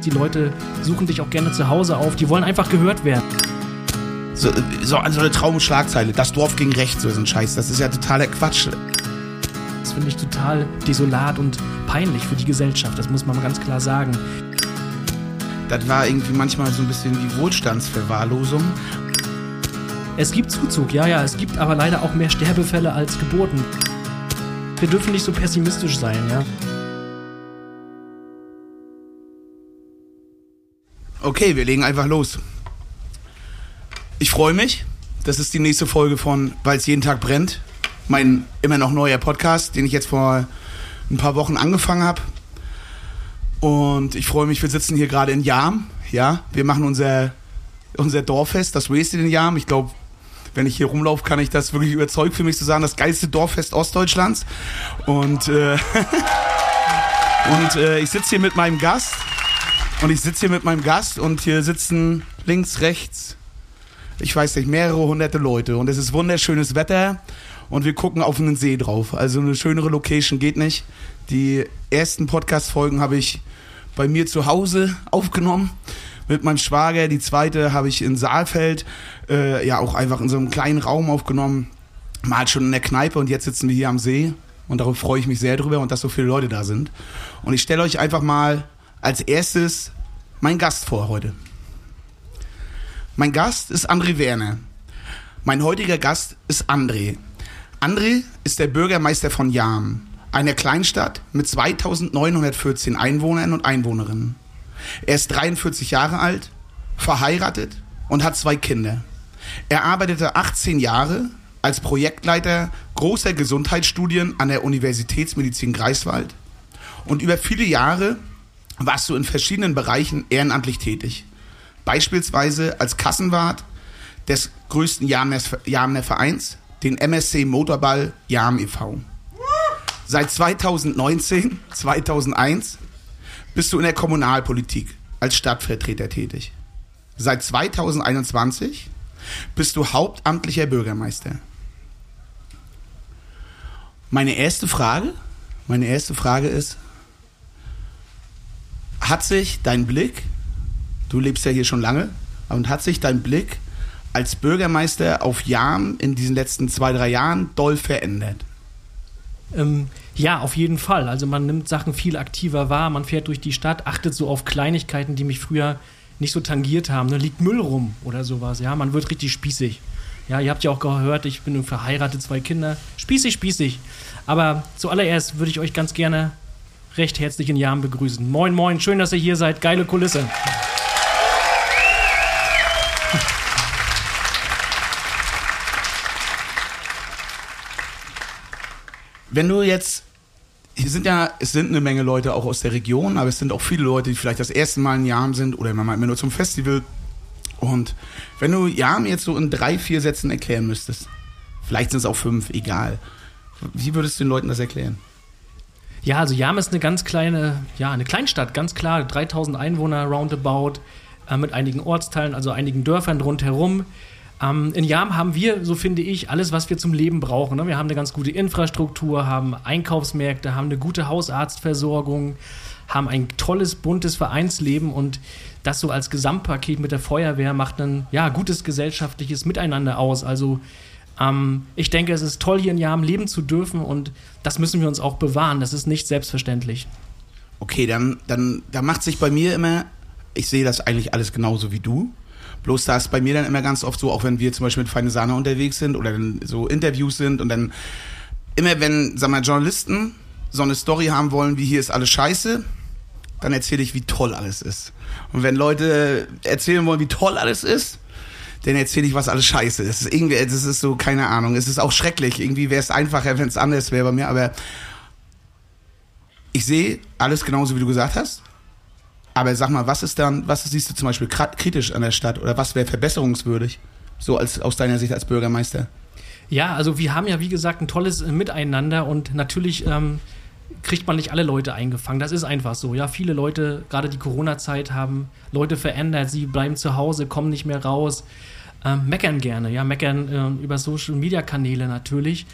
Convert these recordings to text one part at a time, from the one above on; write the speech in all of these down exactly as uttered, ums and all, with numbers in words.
die Leute suchen dich auch gerne zu Hause auf, die wollen einfach gehört werden. So, so, so eine Traumschlagzeile, das Dorf ging rechts, so ein Scheiß, das ist ja totaler Quatsch. Das finde ich total desolat und peinlich für die Gesellschaft, das muss man ganz klar sagen. Das war irgendwie manchmal so ein bisschen wie Wohlstandsverwahrlosung. Es gibt Zuzug, ja, ja, es gibt aber leider auch mehr Sterbefälle als Geburten. Wir dürfen nicht so pessimistisch sein, ja. Okay, wir legen einfach los. Ich freue mich. Das ist die nächste Folge von Weil's jeden Tag brennt. Mein immer noch neuer Podcast, den ich jetzt vor ein paar Wochen angefangen habe. Und ich freue mich, wir sitzen hier gerade in Jam. Ja, wir machen unser, unser Dorffest, das Wasted in Jam. Ich glaube, wenn ich hier rumlaufe, kann ich das wirklich überzeugt für mich zu sagen, das geilste Dorffest Ostdeutschlands. Und, äh, und äh, ich sitze hier mit meinem Gast. Und ich sitze hier mit meinem Gast und hier sitzen links, rechts, ich weiß nicht, mehrere hunderte Leute. Und es ist wunderschönes Wetter und wir gucken auf einen See drauf. Also eine schönere Location geht nicht. Die ersten Podcast-Folgen habe ich bei mir zu Hause aufgenommen mit meinem Schwager. Die zweite habe ich in Saalfeld, äh, ja auch einfach in so einem kleinen Raum aufgenommen. Mal schon in der Kneipe und jetzt sitzen wir hier am See. Und darauf freue ich mich sehr drüber und dass so viele Leute da sind. Und ich stelle euch einfach mal als erstes mein Gast vor heute. Mein Gast ist André Werner. Mein heutiger Gast ist André. André ist der Bürgermeister von Jam, einer Kleinstadt mit zweitausendneunhundertvierzehn Einwohnern und Einwohnerinnen. Er ist dreiundvierzig Jahre alt, verheiratet und hat zwei Kinder. Er arbeitete achtzehn Jahre als Projektleiter großer Gesundheitsstudien an der Universitätsmedizin Greifswald und über viele Jahre warst du in verschiedenen Bereichen ehrenamtlich tätig. Beispielsweise als Kassenwart des größten Jamner Vereins, den M S C Motorball Jam e V Seit zweitausendneunzehn, zweitausendeins bist du in der Kommunalpolitik als Stadtvertreter tätig. Seit zweitausendeinundzwanzig bist du hauptamtlicher Bürgermeister. Meine erste Frage, meine erste Frage ist, hat sich dein Blick, du lebst ja hier schon lange, und hat sich dein Blick als Bürgermeister auf Jam in diesen letzten zwei, drei Jahren doll verändert? Ähm, ja, auf jeden Fall. Also man nimmt Sachen viel aktiver wahr, man fährt durch die Stadt, achtet so auf Kleinigkeiten, die mich früher nicht so tangiert haben. Da liegt Müll rum oder sowas. Ja, man wird richtig spießig. Ja, ihr habt ja auch gehört, ich bin verheiratet, zwei Kinder. Spießig, spießig. Aber zuallererst würde ich euch ganz gerne recht herzlich in Jam begrüßen. Moin, moin, schön, dass ihr hier seid. Geile Kulisse. Wenn du jetzt, hier sind ja, es sind eine Menge Leute auch aus der Region, aber es sind auch viele Leute, die vielleicht das erste Mal in Jam sind oder immer nur zum Festival. Und wenn du Jam jetzt so in drei, vier Sätzen erklären müsstest, vielleicht sind es auch fünf, egal. Wie würdest du den Leuten das erklären? Ja, also Jam ist eine ganz kleine, ja, eine Kleinstadt, ganz klar, dreitausend Einwohner roundabout, äh, mit einigen Ortsteilen, also einigen Dörfern rundherum. Ähm, in Jam haben wir, so finde ich, alles, was wir zum Leben brauchen. Ne? Wir haben eine ganz gute Infrastruktur, haben Einkaufsmärkte, haben eine gute Hausarztversorgung, haben ein tolles, buntes Vereinsleben und das so als Gesamtpaket mit der Feuerwehr macht ein ja, gutes gesellschaftliches Miteinander aus. Also ähm, ich denke, es ist toll, hier in Jam leben zu dürfen und das müssen wir uns auch bewahren. Das ist nicht selbstverständlich. Okay, dann, dann da macht sich bei mir immer, ich sehe das eigentlich alles genauso wie du. Bloß da ist bei mir dann immer ganz oft so, auch wenn wir zum Beispiel mit Feine Sahne unterwegs sind oder dann so Interviews sind und dann immer wenn, sagen wir, Journalisten so eine Story haben wollen, wie hier ist alles scheiße, dann erzähle ich, wie toll alles ist. Und wenn Leute erzählen wollen, wie toll alles ist, dann erzähle ich, was alles scheiße ist. Das ist irgendwie, das ist so, keine Ahnung, es ist auch schrecklich. Irgendwie wäre es einfacher, wenn es anders wäre bei mir, aber ich sehe alles genauso, wie du gesagt hast. Aber sag mal, was ist dann, was siehst du zum Beispiel kritisch an der Stadt oder was wäre verbesserungswürdig, so als aus deiner Sicht als Bürgermeister? Ja, also wir haben ja, wie gesagt, ein tolles Miteinander und natürlich ähm, kriegt man nicht alle Leute eingefangen. Das ist einfach so. Ja, viele Leute, gerade die Corona-Zeit, haben Leute verändert. Sie bleiben zu Hause, kommen nicht mehr raus, ähm, meckern gerne. Ja, meckern äh, über Social-Media-Kanäle natürlich.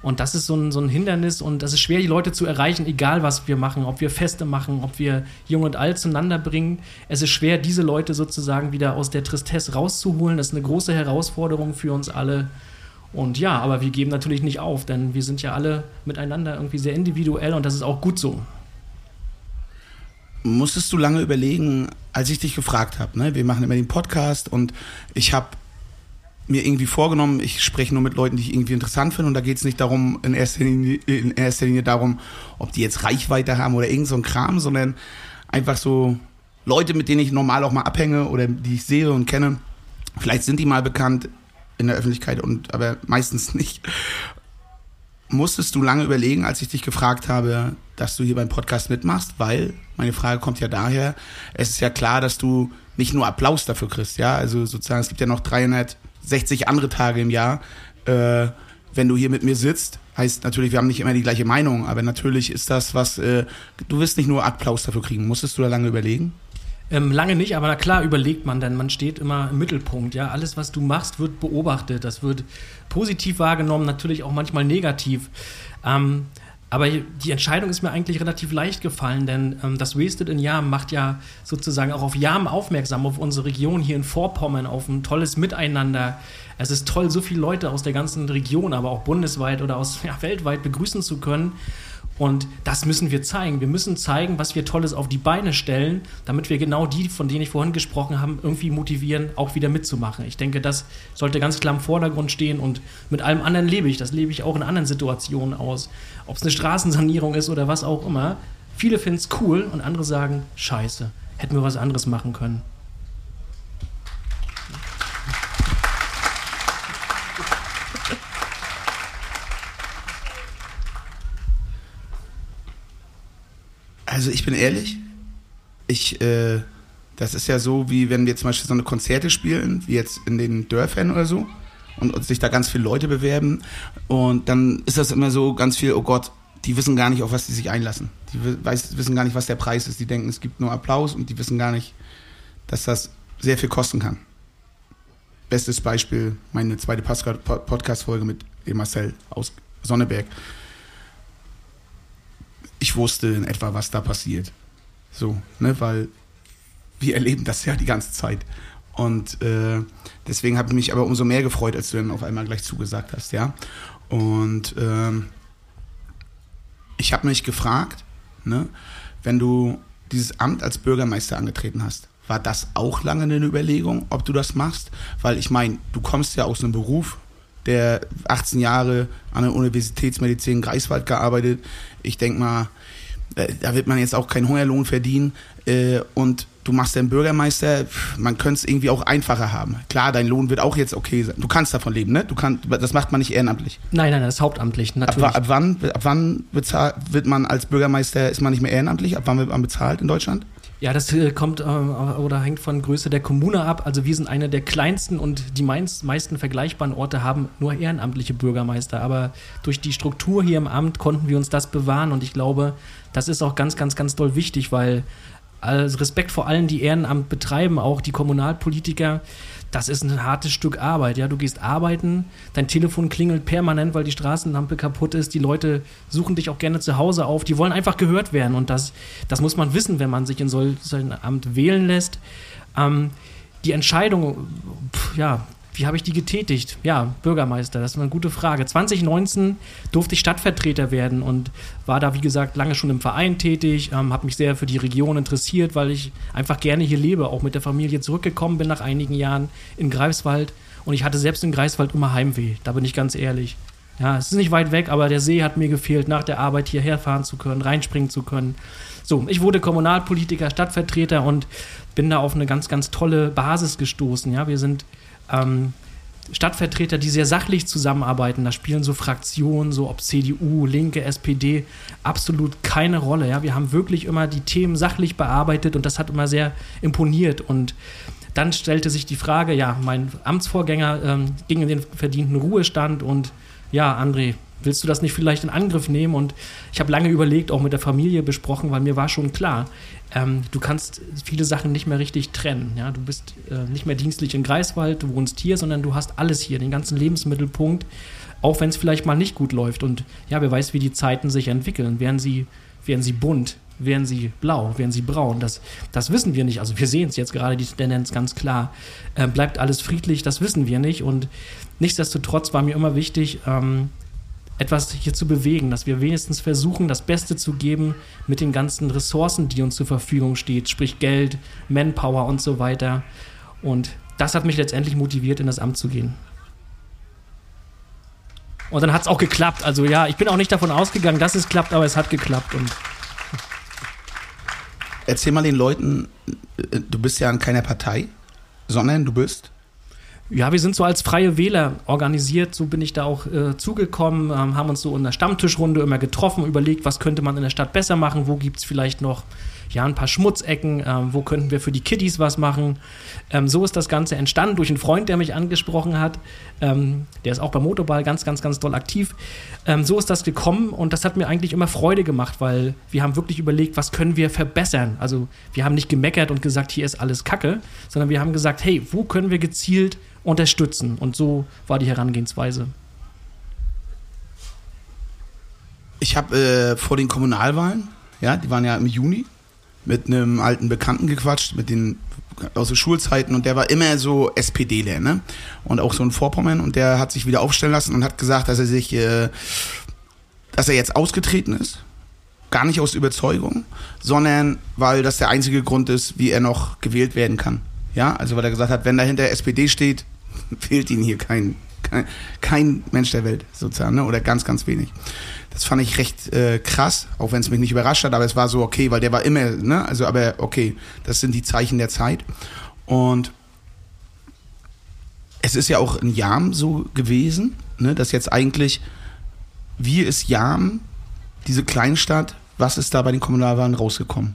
Und das ist so ein, so ein Hindernis und das ist schwer, die Leute zu erreichen, egal was wir machen, ob wir Feste machen, ob wir Jung und Alt zueinander bringen. Es ist schwer, diese Leute sozusagen wieder aus der Tristesse rauszuholen. Das ist eine große Herausforderung für uns alle. Und ja, aber wir geben natürlich nicht auf, denn wir sind ja alle miteinander irgendwie sehr individuell und das ist auch gut so. Musstest du lange überlegen, als ich dich gefragt habe, ne? Wir machen immer den Podcast und ich habe mir irgendwie vorgenommen, ich spreche nur mit Leuten, die ich irgendwie interessant finde und da geht es nicht darum, in erster Linie, in erster Linie darum, ob die jetzt Reichweite haben oder irgend so ein Kram, sondern einfach so Leute, mit denen ich normal auch mal abhänge oder die ich sehe und kenne. Vielleicht sind die mal bekannt in der Öffentlichkeit, und aber meistens nicht. Musstest du lange überlegen, als ich dich gefragt habe, dass du hier beim Podcast mitmachst, weil meine Frage kommt ja daher, es ist ja klar, dass du nicht nur Applaus dafür kriegst, ja, also sozusagen, es gibt ja noch dreihundertsechzig andere Tage im Jahr, äh, wenn du hier mit mir sitzt, heißt natürlich, wir haben nicht immer die gleiche Meinung, aber natürlich ist das was, äh, du wirst nicht nur Applaus dafür kriegen. Musstest du da lange überlegen? Ähm, lange nicht, aber na klar überlegt man, denn man steht immer im Mittelpunkt. Ja? Alles, was du machst, wird beobachtet. Das wird positiv wahrgenommen, natürlich auch manchmal negativ. Ähm, aber die Entscheidung ist mir eigentlich relativ leicht gefallen, denn ähm, das Wasted in Jam macht ja sozusagen auch auf Jam aufmerksam, auf unsere Region hier in Vorpommern, auf ein tolles Miteinander. Es ist toll, so viele Leute aus der ganzen Region, aber auch bundesweit oder aus ja, weltweit begrüßen zu können. Und das müssen wir zeigen. Wir müssen zeigen, was wir Tolles auf die Beine stellen, damit wir genau die, von denen ich vorhin gesprochen habe, irgendwie motivieren, auch wieder mitzumachen. Ich denke, das sollte ganz klar im Vordergrund stehen und mit allem anderen lebe ich. Das lebe ich auch in anderen Situationen aus. Ob es eine Straßensanierung ist oder was auch immer. Viele finden es cool und andere sagen, scheiße, hätten wir was anderes machen können. Also ich bin ehrlich, ich, äh, das ist ja so, wie wenn wir zum Beispiel so eine Konzerte spielen, wie jetzt in den Dörfern oder so, und, und sich da ganz viele Leute bewerben, und dann ist das immer so ganz viel, oh Gott, die wissen gar nicht, auf was die sich einlassen. Die weiß, wissen gar nicht, was der Preis ist. Die denken, es gibt nur Applaus, und die wissen gar nicht, dass das sehr viel kosten kann. Bestes Beispiel, meine zweite Podcast-Folge mit dem Marcel aus Sonneberg. Ich wusste in etwa, was da passiert. So, ne, weil wir erleben das ja die ganze Zeit. Und äh, deswegen habe ich mich aber umso mehr gefreut, als du dann auf einmal gleich zugesagt hast, ja. Und ähm, ich habe mich gefragt, ne, wenn du dieses Amt als Bürgermeister angetreten hast, war das auch lange eine Überlegung, ob du das machst? Weil ich meine, du kommst ja aus einem Beruf, der achtzehn Jahre an der Universitätsmedizin in Greifswald gearbeitet. Ich denke mal, äh, da wird man jetzt auch keinen Hungerlohn verdienen. Äh, und du machst den Bürgermeister, man könnte es irgendwie auch einfacher haben. Klar, dein Lohn wird auch jetzt okay sein. Du kannst davon leben, ne? Du kannst, das macht man nicht ehrenamtlich. Nein, nein, das ist hauptamtlich, natürlich. Ab, ab wann, ab wann bezahlt, wird man als Bürgermeister, ist man nicht mehr ehrenamtlich? Ab wann wird man bezahlt in Deutschland? Ja, das äh, kommt äh, oder hängt von Größe der Kommune ab. Also wir sind eine der kleinsten und die meist, meisten vergleichbaren Orte haben nur ehrenamtliche Bürgermeister. Aber durch die Struktur hier im Amt konnten wir uns das bewahren und ich glaube, das ist auch ganz, ganz, ganz doll wichtig, weil also Respekt vor allen, die Ehrenamt betreiben, auch die Kommunalpolitiker, das ist ein hartes Stück Arbeit. Ja, du gehst arbeiten, dein Telefon klingelt permanent, weil die Straßenlampe kaputt ist. Die Leute suchen dich auch gerne zu Hause auf. Die wollen einfach gehört werden. Und das, das muss man wissen, wenn man sich in so ein Amt wählen lässt. Ähm, die Entscheidung, pff, ja, wie habe ich die getätigt? Ja, Bürgermeister, das ist eine gute Frage. zwanzig neunzehn durfte ich Stadtvertreter werden und war da, wie gesagt, lange schon im Verein tätig, ähm, habe mich sehr für die Region interessiert, weil ich einfach gerne hier lebe, auch mit der Familie zurückgekommen bin nach einigen Jahren in Greifswald und ich hatte selbst in Greifswald immer Heimweh, da bin ich ganz ehrlich. Ja, es ist nicht weit weg, aber der See hat mir gefehlt, nach der Arbeit hierher fahren zu können, reinspringen zu können. So, ich wurde Kommunalpolitiker, Stadtvertreter und bin da auf eine ganz, ganz tolle Basis gestoßen. Ja, wir sind Ähm, Stadtvertreter, die sehr sachlich zusammenarbeiten, da spielen so Fraktionen, so ob C D U, Linke, S P D, absolut keine Rolle. Ja? Wir haben wirklich immer die Themen sachlich bearbeitet und das hat immer sehr imponiert. Und dann stellte sich die Frage, ja, mein Amtsvorgänger ähm, ging in den verdienten Ruhestand und ja, André, willst du das nicht vielleicht in Angriff nehmen? Und ich habe lange überlegt, auch mit der Familie besprochen, weil mir war schon klar, ähm, du kannst viele Sachen nicht mehr richtig trennen. Ja? Du bist äh, nicht mehr dienstlich in Greifswald, du wohnst hier, sondern du hast alles hier, den ganzen Lebensmittelpunkt. auch wenn es vielleicht mal nicht gut läuft. Und ja, wer weiß, wie die Zeiten sich entwickeln. Werden sie, werden sie bunt? Werden sie blau? Werden sie braun? Das, das wissen wir nicht. Also wir sehen es jetzt gerade, die Tendenz ganz klar. Äh, bleibt alles friedlich? Das wissen wir nicht. Und nichtsdestotrotz war mir immer wichtig, ähm, etwas hier zu bewegen, dass wir wenigstens versuchen, das Beste zu geben mit den ganzen Ressourcen, die uns zur Verfügung steht, sprich Geld, Manpower und so weiter. Und das hat mich letztendlich motiviert, in das Amt zu gehen. Und dann hat es auch geklappt. Also ja, ich bin auch nicht davon ausgegangen, dass es klappt, aber es hat geklappt. Und erzähl mal den Leuten, du bist ja in keiner Partei, sondern du bist... Ja, wir sind so als Freie Wähler organisiert, so bin ich da auch äh, zugekommen, ähm, haben uns so in der Stammtischrunde immer getroffen, überlegt, was könnte man in der Stadt besser machen, wo gibt es vielleicht noch ja, ein paar Schmutzecken, ähm, wo könnten wir für die Kiddies was machen. Ähm, so ist das Ganze entstanden durch einen Freund, der mich angesprochen hat, ähm, der ist auch beim Motorball ganz, ganz, ganz doll aktiv. Ähm, so ist das gekommen und das hat mir eigentlich immer Freude gemacht, weil wir haben wirklich überlegt, was können wir verbessern. Also wir haben nicht gemeckert und gesagt, hier ist alles Kacke, sondern wir haben gesagt, hey, wo können wir gezielt unterstützen? Und so war die Herangehensweise. Ich habe äh, vor den Kommunalwahlen, ja, die waren ja im Juni, mit einem alten Bekannten gequatscht, mit den aus den Schulzeiten und der war immer so SPDler, ne? Und auch so ein Vorpommern und der hat sich wieder aufstellen lassen und hat gesagt, dass er sich, äh, dass er jetzt ausgetreten ist. Gar nicht aus Überzeugung, sondern weil das der einzige Grund ist, wie er noch gewählt werden kann. Ja, also weil er gesagt hat, wenn dahinter S P D steht, wählt ihn hier kein, kein, kein Mensch der Welt sozusagen, ne? Oder ganz, ganz wenig. Das fand ich recht äh, krass, auch wenn es mich nicht überrascht hat, aber es war so okay, weil der war immer, ne, also aber okay, das sind die Zeichen der Zeit. Und es ist ja auch in Jam so gewesen, ne, dass jetzt eigentlich, wie ist Jam, diese Kleinstadt, was ist da bei den Kommunalwahlen rausgekommen?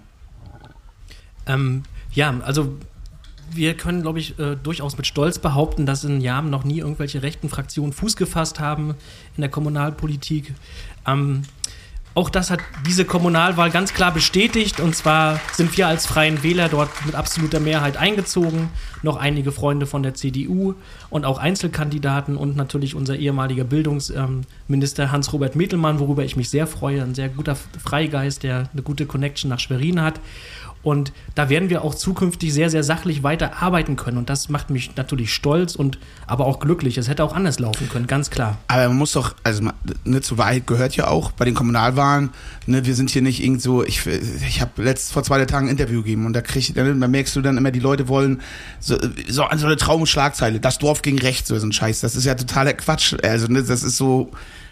Ähm, ja, also wir können, glaube ich, äh, durchaus mit Stolz behaupten, dass in Jam noch nie irgendwelche rechten Fraktionen Fuß gefasst haben in der Kommunalpolitik. Ähm, auch das hat diese Kommunalwahl ganz klar bestätigt. Und zwar sind wir als Freien Wähler dort mit absoluter Mehrheit eingezogen. Noch einige Freunde von der C D U und auch Einzelkandidaten und natürlich unser ehemaliger Bildungsminister Hans-Robert Metelmann, worüber ich mich sehr freue. Ein sehr guter Freigeist, der eine gute Connection nach Schwerin hat. Und da werden wir auch zukünftig sehr, sehr sachlich weiter arbeiten können. Und das macht mich natürlich stolz und aber auch glücklich. Es hätte auch anders laufen können, ganz klar. Aber man muss doch, also ne, zur Wahrheit gehört ja auch bei den Kommunalwahlen, ne, wir sind hier nicht irgend so, ich, ich habe letzt vor zwei Tagen ein Interview gegeben und da krieg, da merkst du dann immer, die Leute wollen so, so, so eine Traumschlagzeile, das Dorf gegen rechts, so ein Scheiß. Das ist ja totaler Quatsch. Also ne, das ist so...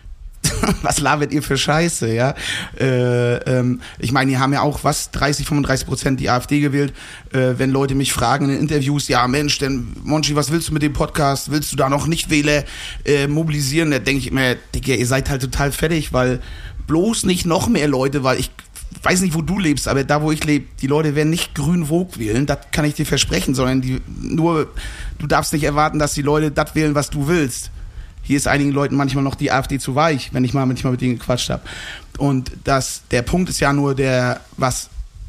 Was labert ihr für Scheiße, ja? Äh, ähm, ich meine, die haben ja auch, was, dreißig, fünfunddreißig Prozent die AfD gewählt. Äh, wenn Leute mich fragen in den Interviews, ja Mensch, denn Monchi, was willst du mit dem Podcast? Willst du da noch Nichtwähler äh, mobilisieren? Da denke ich mir, Digga, ihr seid halt total fertig, weil bloß nicht noch mehr Leute, weil ich weiß nicht, wo du lebst, aber da, wo ich lebe, die Leute werden nicht grün-vogue wählen, das kann ich dir versprechen, sondern die nur, du darfst nicht erwarten, dass die Leute das wählen, was du willst. Hier ist einigen Leuten manchmal noch die AfD zu weich, wenn ich mal manchmal mit denen gequatscht habe. Und das, der Punkt ist ja nur der, was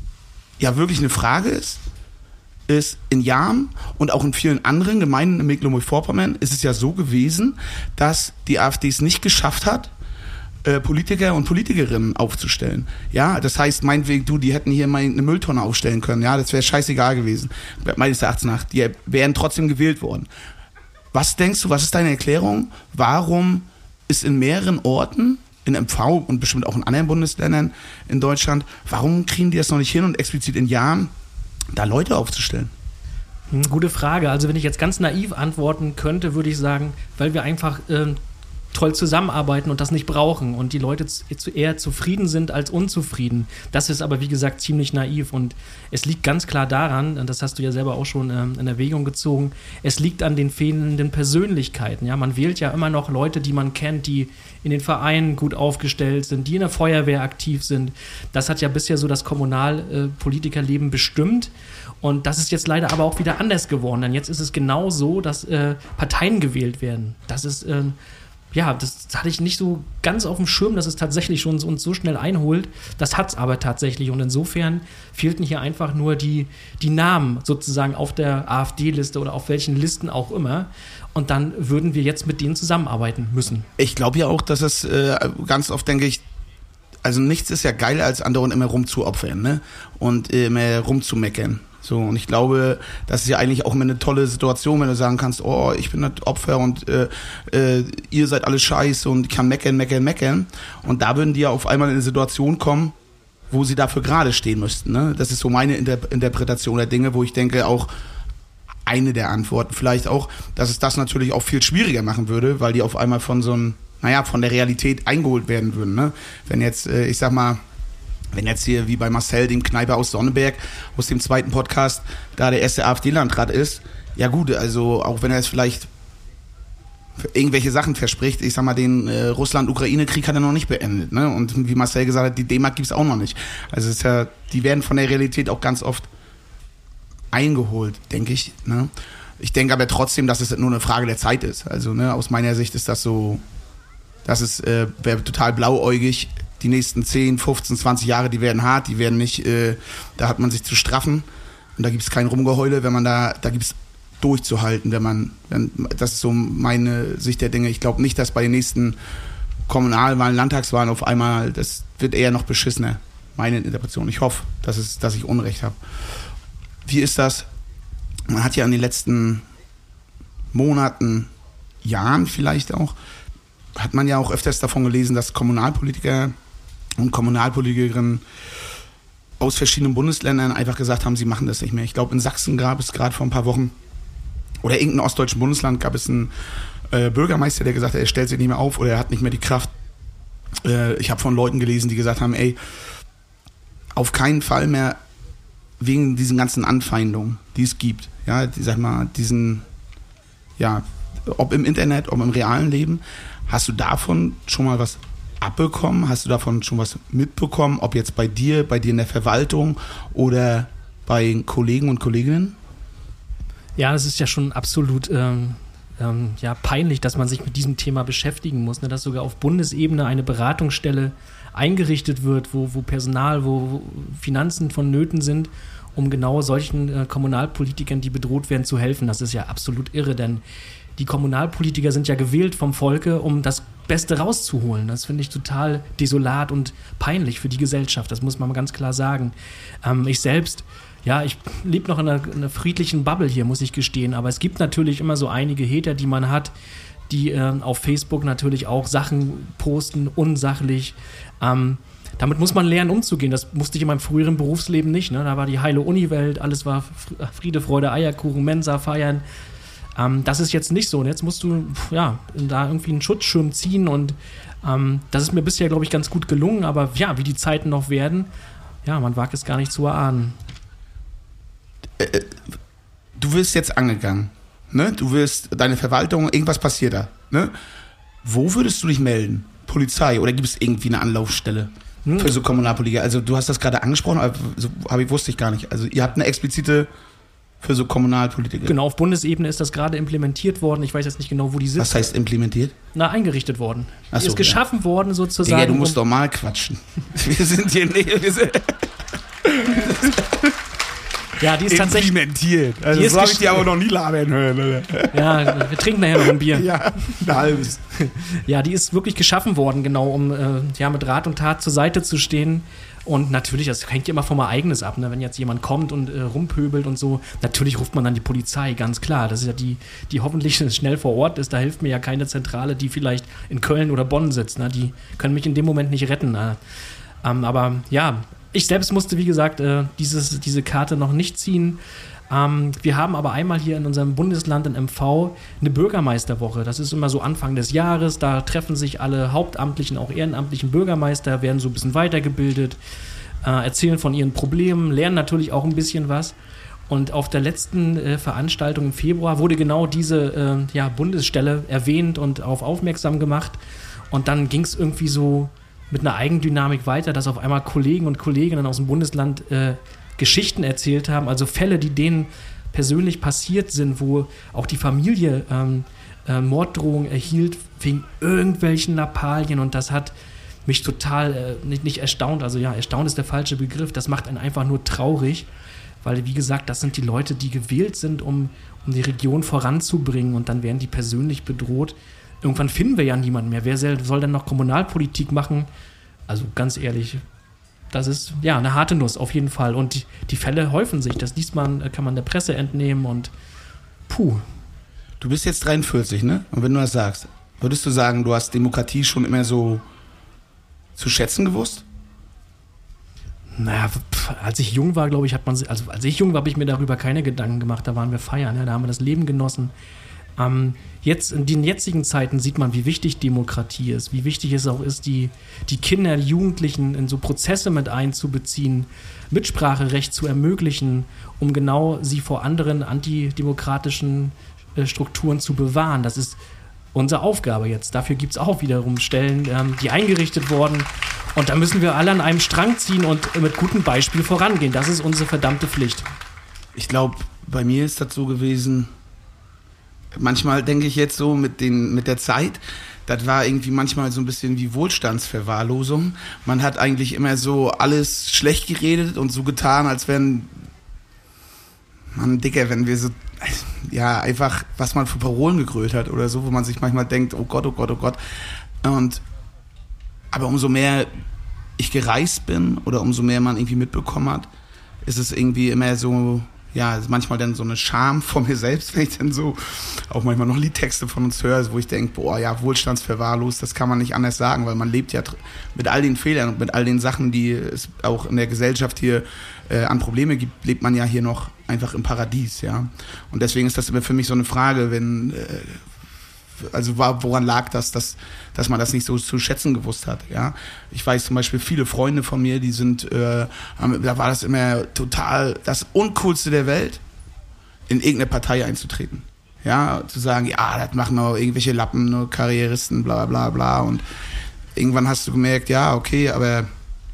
ja wirklich eine Frage ist, ist in Jam und auch in vielen anderen Gemeinden in Mecklenburg-Vorpommern ist es ja so gewesen, dass die AfD es nicht geschafft hat, äh, Politiker und Politikerinnen aufzustellen. Ja, das heißt, meinetwegen, du, die hätten hier mal eine Mülltonne aufstellen können. Ja, das wäre scheißegal gewesen. Meines Erachtens nach, die wären trotzdem gewählt worden. Was denkst du, was ist deine Erklärung? Warum ist in mehreren Orten, in M V und bestimmt auch in anderen Bundesländern in Deutschland, warum kriegen die das noch nicht hin und explizit in Jahren, da Leute aufzustellen? Gute Frage. Also wenn ich jetzt ganz naiv antworten könnte, würde ich sagen, weil wir einfach äh, toll zusammenarbeiten und das nicht brauchen und die Leute eher zufrieden sind als unzufrieden. Das ist aber, wie gesagt, ziemlich naiv und es liegt ganz klar daran, und das hast du ja selber auch schon ähm, in Erwägung gezogen, es liegt an den fehlenden Persönlichkeiten. Ja? Man wählt ja immer noch Leute, die man kennt, die in den Vereinen gut aufgestellt sind, die in der Feuerwehr aktiv sind. Das hat ja bisher so das Kommunalpolitikerleben äh, bestimmt. Und das ist jetzt leider aber auch wieder anders geworden. Denn jetzt ist es genau so, dass äh, Parteien gewählt werden. Das ist... Äh, ja, das hatte ich nicht so ganz auf dem Schirm, dass es tatsächlich schon uns so schnell einholt. Das hat es aber tatsächlich. Und insofern fehlten hier einfach nur die, die Namen sozusagen auf der AfD-Liste oder auf welchen Listen auch immer. Und dann würden wir jetzt mit denen zusammenarbeiten müssen. Ich glaube ja auch, dass es äh, ganz oft, denke ich, also nichts ist ja geiler, als anderen immer rumzuopfern, ne? Und äh, immer rumzumeckern. So, und ich glaube, das ist ja eigentlich auch immer eine tolle Situation, wenn du sagen kannst, oh, ich bin das Opfer und äh, äh, ihr seid alle scheiße und ich kann meckern, meckern, meckern. Und da würden die ja auf einmal in eine Situation kommen, wo sie dafür gerade stehen müssten. Ne? Das ist so meine Inter- Interpretation der Dinge, wo ich denke, auch eine der Antworten vielleicht auch, dass es das natürlich auch viel schwieriger machen würde, weil die auf einmal von so einem, naja, von der Realität eingeholt werden würden. Ne? Wenn jetzt, äh, ich sag mal, wenn jetzt hier wie bei Marcel, dem Kneiper aus Sonneberg, aus dem zweiten Podcast, da der erste AfD-Landrat ist, ja gut, also auch wenn er es vielleicht irgendwelche Sachen verspricht, ich sag mal, den äh, Russland-Ukraine-Krieg hat er noch nicht beendet, ne? Und wie Marcel gesagt hat, die D-Mark gibt's auch noch nicht. Also es ist ja, die werden von der Realität auch ganz oft eingeholt, denke ich, ne? Ich denke aber trotzdem, dass es nur eine Frage der Zeit ist. Also, ne, aus meiner Sicht ist das so, das ist, äh, wäre total blauäugig. Die nächsten zehn, fünfzehn, zwanzig Jahre, die werden hart, die werden nicht, äh, da hat man sich zu straffen und da gibt es kein Rumgeheule, wenn man da, da gibt es durchzuhalten, wenn man, wenn, das ist so meine Sicht der Dinge. Ich glaube nicht, dass bei den nächsten Kommunalwahlen, Landtagswahlen auf einmal, das wird eher noch beschissener, meine Interpretation. Ich hoffe, dass, es, dass ich Unrecht habe. Wie ist das? Man hat ja in den letzten Monaten, Jahren vielleicht auch, hat man ja auch öfters davon gelesen, dass Kommunalpolitiker und Kommunalpolitikerinnen aus verschiedenen Bundesländern einfach gesagt haben, sie machen das nicht mehr. Ich glaube, in Sachsen gab es gerade vor ein paar Wochen, oder irgendein ostdeutschen Bundesland gab es einen äh, Bürgermeister, der gesagt hat, er stellt sich nicht mehr auf oder er hat nicht mehr die Kraft. Äh, ich habe von Leuten gelesen, die gesagt haben, ey, auf keinen Fall mehr wegen diesen ganzen Anfeindungen, die es gibt. Ja, die, sag mal, diesen, ja, ob im Internet, ob im realen Leben. Hast du davon schon mal was abbekommen? Hast du davon schon was mitbekommen? Ob jetzt bei dir, bei dir in der Verwaltung oder bei Kollegen und Kolleginnen? Ja, das ist ja schon absolut ähm, ähm, ja, peinlich, dass man sich mit diesem Thema beschäftigen muss, ne? Dass sogar auf Bundesebene eine Beratungsstelle eingerichtet wird, wo, wo Personal, wo, wo Finanzen vonnöten sind, um genau solchen äh, Kommunalpolitikern, die bedroht werden, zu helfen. Das ist ja absolut irre, denn die Kommunalpolitiker sind ja gewählt vom Volke, um das Beste rauszuholen. Das finde ich total desolat und peinlich für die Gesellschaft. Das muss man mal ganz klar sagen. Ähm, ich selbst, ja, ich lebe noch in einer, in einer friedlichen Bubble hier, muss ich gestehen. Aber es gibt natürlich immer so einige Hater, die man hat, die äh, auf Facebook natürlich auch Sachen posten, unsachlich. Ähm, damit muss man lernen, umzugehen. Das musste ich in meinem früheren Berufsleben nicht. Ne? Da war die heile Uniwelt, alles war Friede, Freude, Eierkuchen, Mensa, Feiern. Ähm, das ist jetzt nicht so. Und jetzt musst du ja, da irgendwie einen Schutzschirm ziehen. Und ähm, das ist mir bisher, glaube ich, ganz gut gelungen. Aber ja, wie die Zeiten noch werden, ja, man wagt es gar nicht zu erahnen. Äh, du wirst jetzt angegangen. Ne? Du wirst, deine Verwaltung, irgendwas passiert da. Ne? Wo würdest du dich melden? Polizei? Oder gibt es irgendwie eine Anlaufstelle hm. für so Kommunalpolitiker? Also du hast das gerade angesprochen, aber so, hab ich, wusste ich gar nicht. Also ihr habt eine explizite für so Kommunalpolitiker. Genau, auf Bundesebene ist das gerade implementiert worden. Ich weiß jetzt nicht genau, wo die sitzt. Was heißt implementiert? Na, eingerichtet worden. Ach so, die ist geschaffen ja. worden sozusagen. Digga, du musst doch mal quatschen. Wir sind hier nicht... Wir sind ja, die ist tatsächlich... Implementiert. Also die das habe ich dir aber noch nie labern hören. Ja, wir trinken nachher noch ein Bier. Ja, ein halbes. Ja, die ist wirklich geschaffen worden, genau, um äh, ja, mit Rat und Tat zur Seite zu stehen. Und natürlich, das hängt ja immer vom Ereignis ab, ne? Wenn jetzt jemand kommt und äh, rumpöbelt und so, natürlich ruft man dann die Polizei, ganz klar. Das ist ja die, die hoffentlich schnell vor Ort ist. Da hilft mir ja keine Zentrale, die vielleicht in Köln oder Bonn sitzt. Ne? Die können mich in dem Moment nicht retten. Ne? Ähm, aber ja, ich selbst musste, wie gesagt, äh, dieses, diese Karte noch nicht ziehen. Ähm, wir haben aber einmal hier in unserem Bundesland in M V eine Bürgermeisterwoche. Das ist immer so Anfang des Jahres. Da treffen sich alle hauptamtlichen, auch ehrenamtlichen Bürgermeister, werden so ein bisschen weitergebildet, äh, erzählen von ihren Problemen, lernen natürlich auch ein bisschen was. Und auf der letzten äh, Veranstaltung im Februar wurde genau diese äh, ja, Bundesstelle erwähnt und darauf aufmerksam gemacht. Und dann ging es irgendwie so mit einer Eigendynamik weiter, dass auf einmal Kollegen und Kolleginnen aus dem Bundesland äh, Geschichten erzählt haben, also Fälle, die denen persönlich passiert sind, wo auch die Familie ähm, äh, Morddrohungen erhielt wegen irgendwelchen Lappalien und das hat mich total äh, nicht, nicht erstaunt, also ja, erstaunt ist der falsche Begriff, das macht einen einfach nur traurig, weil, wie gesagt, das sind die Leute, die gewählt sind, um, um die Region voranzubringen und dann werden die persönlich bedroht. Irgendwann finden wir ja niemanden mehr. Wer soll denn noch Kommunalpolitik machen? Also ganz ehrlich, das ist ja eine harte Nuss auf jeden Fall und die, die Fälle häufen sich, das liest man, kann man der Presse entnehmen und puh. Du bist jetzt dreiundvierzig, ne? Und wenn du das sagst, würdest du sagen, du hast Demokratie schon immer so zu schätzen gewusst? Naja, pf, als ich jung war, glaube ich, hat man, also als ich jung war, habe ich mir darüber keine Gedanken gemacht. Da waren wir feiern, ja, da haben wir das Leben genossen. Ähm, jetzt, in den jetzigen Zeiten sieht man, wie wichtig Demokratie ist, wie wichtig es auch ist, die, die Kinder, die Jugendlichen in so Prozesse mit einzubeziehen, Mitspracherecht zu ermöglichen, um genau sie vor anderen antidemokratischen äh, Strukturen zu bewahren. Das ist unsere Aufgabe jetzt. Dafür gibt es auch wiederum Stellen, ähm, die eingerichtet wurden. Und da müssen wir alle an einem Strang ziehen und mit gutem Beispiel vorangehen. Das ist unsere verdammte Pflicht. Ich glaube, bei mir ist das so gewesen, manchmal denke ich jetzt so mit, den, mit der Zeit, das war irgendwie manchmal so ein bisschen wie Wohlstandsverwahrlosung. Man hat eigentlich immer so alles schlecht geredet und so getan, als wenn, Mann, Dicker, wenn wir so, ja, einfach, was man für Parolen gegrölt hat oder so, wo man sich manchmal denkt, oh Gott, oh Gott, oh Gott. Und, aber umso mehr ich gereist bin oder umso mehr man irgendwie mitbekommen hat, ist es irgendwie immer so, ja, manchmal dann so eine Scham vor mir selbst, wenn ich dann so auch manchmal noch Liedtexte von uns höre, wo ich denke, boah, ja, wohlstandsverwahrlost, das kann man nicht anders sagen, weil man lebt ja mit all den Fehlern und mit all den Sachen, die es auch in der Gesellschaft hier äh, an Probleme gibt, lebt man ja hier noch einfach im Paradies, ja. Und deswegen ist das immer für mich so eine Frage, wenn, äh, also woran lag das, dass, dass man das nicht so zu schätzen gewusst hat, ja. Ich weiß zum Beispiel, viele Freunde von mir, die sind, äh, da war das immer total das Uncoolste der Welt, in irgendeine Partei einzutreten. Ja, zu sagen, ja, das machen nur irgendwelche Lappen, nur Karrieristen, bla bla bla. Und irgendwann hast du gemerkt, ja, okay, aber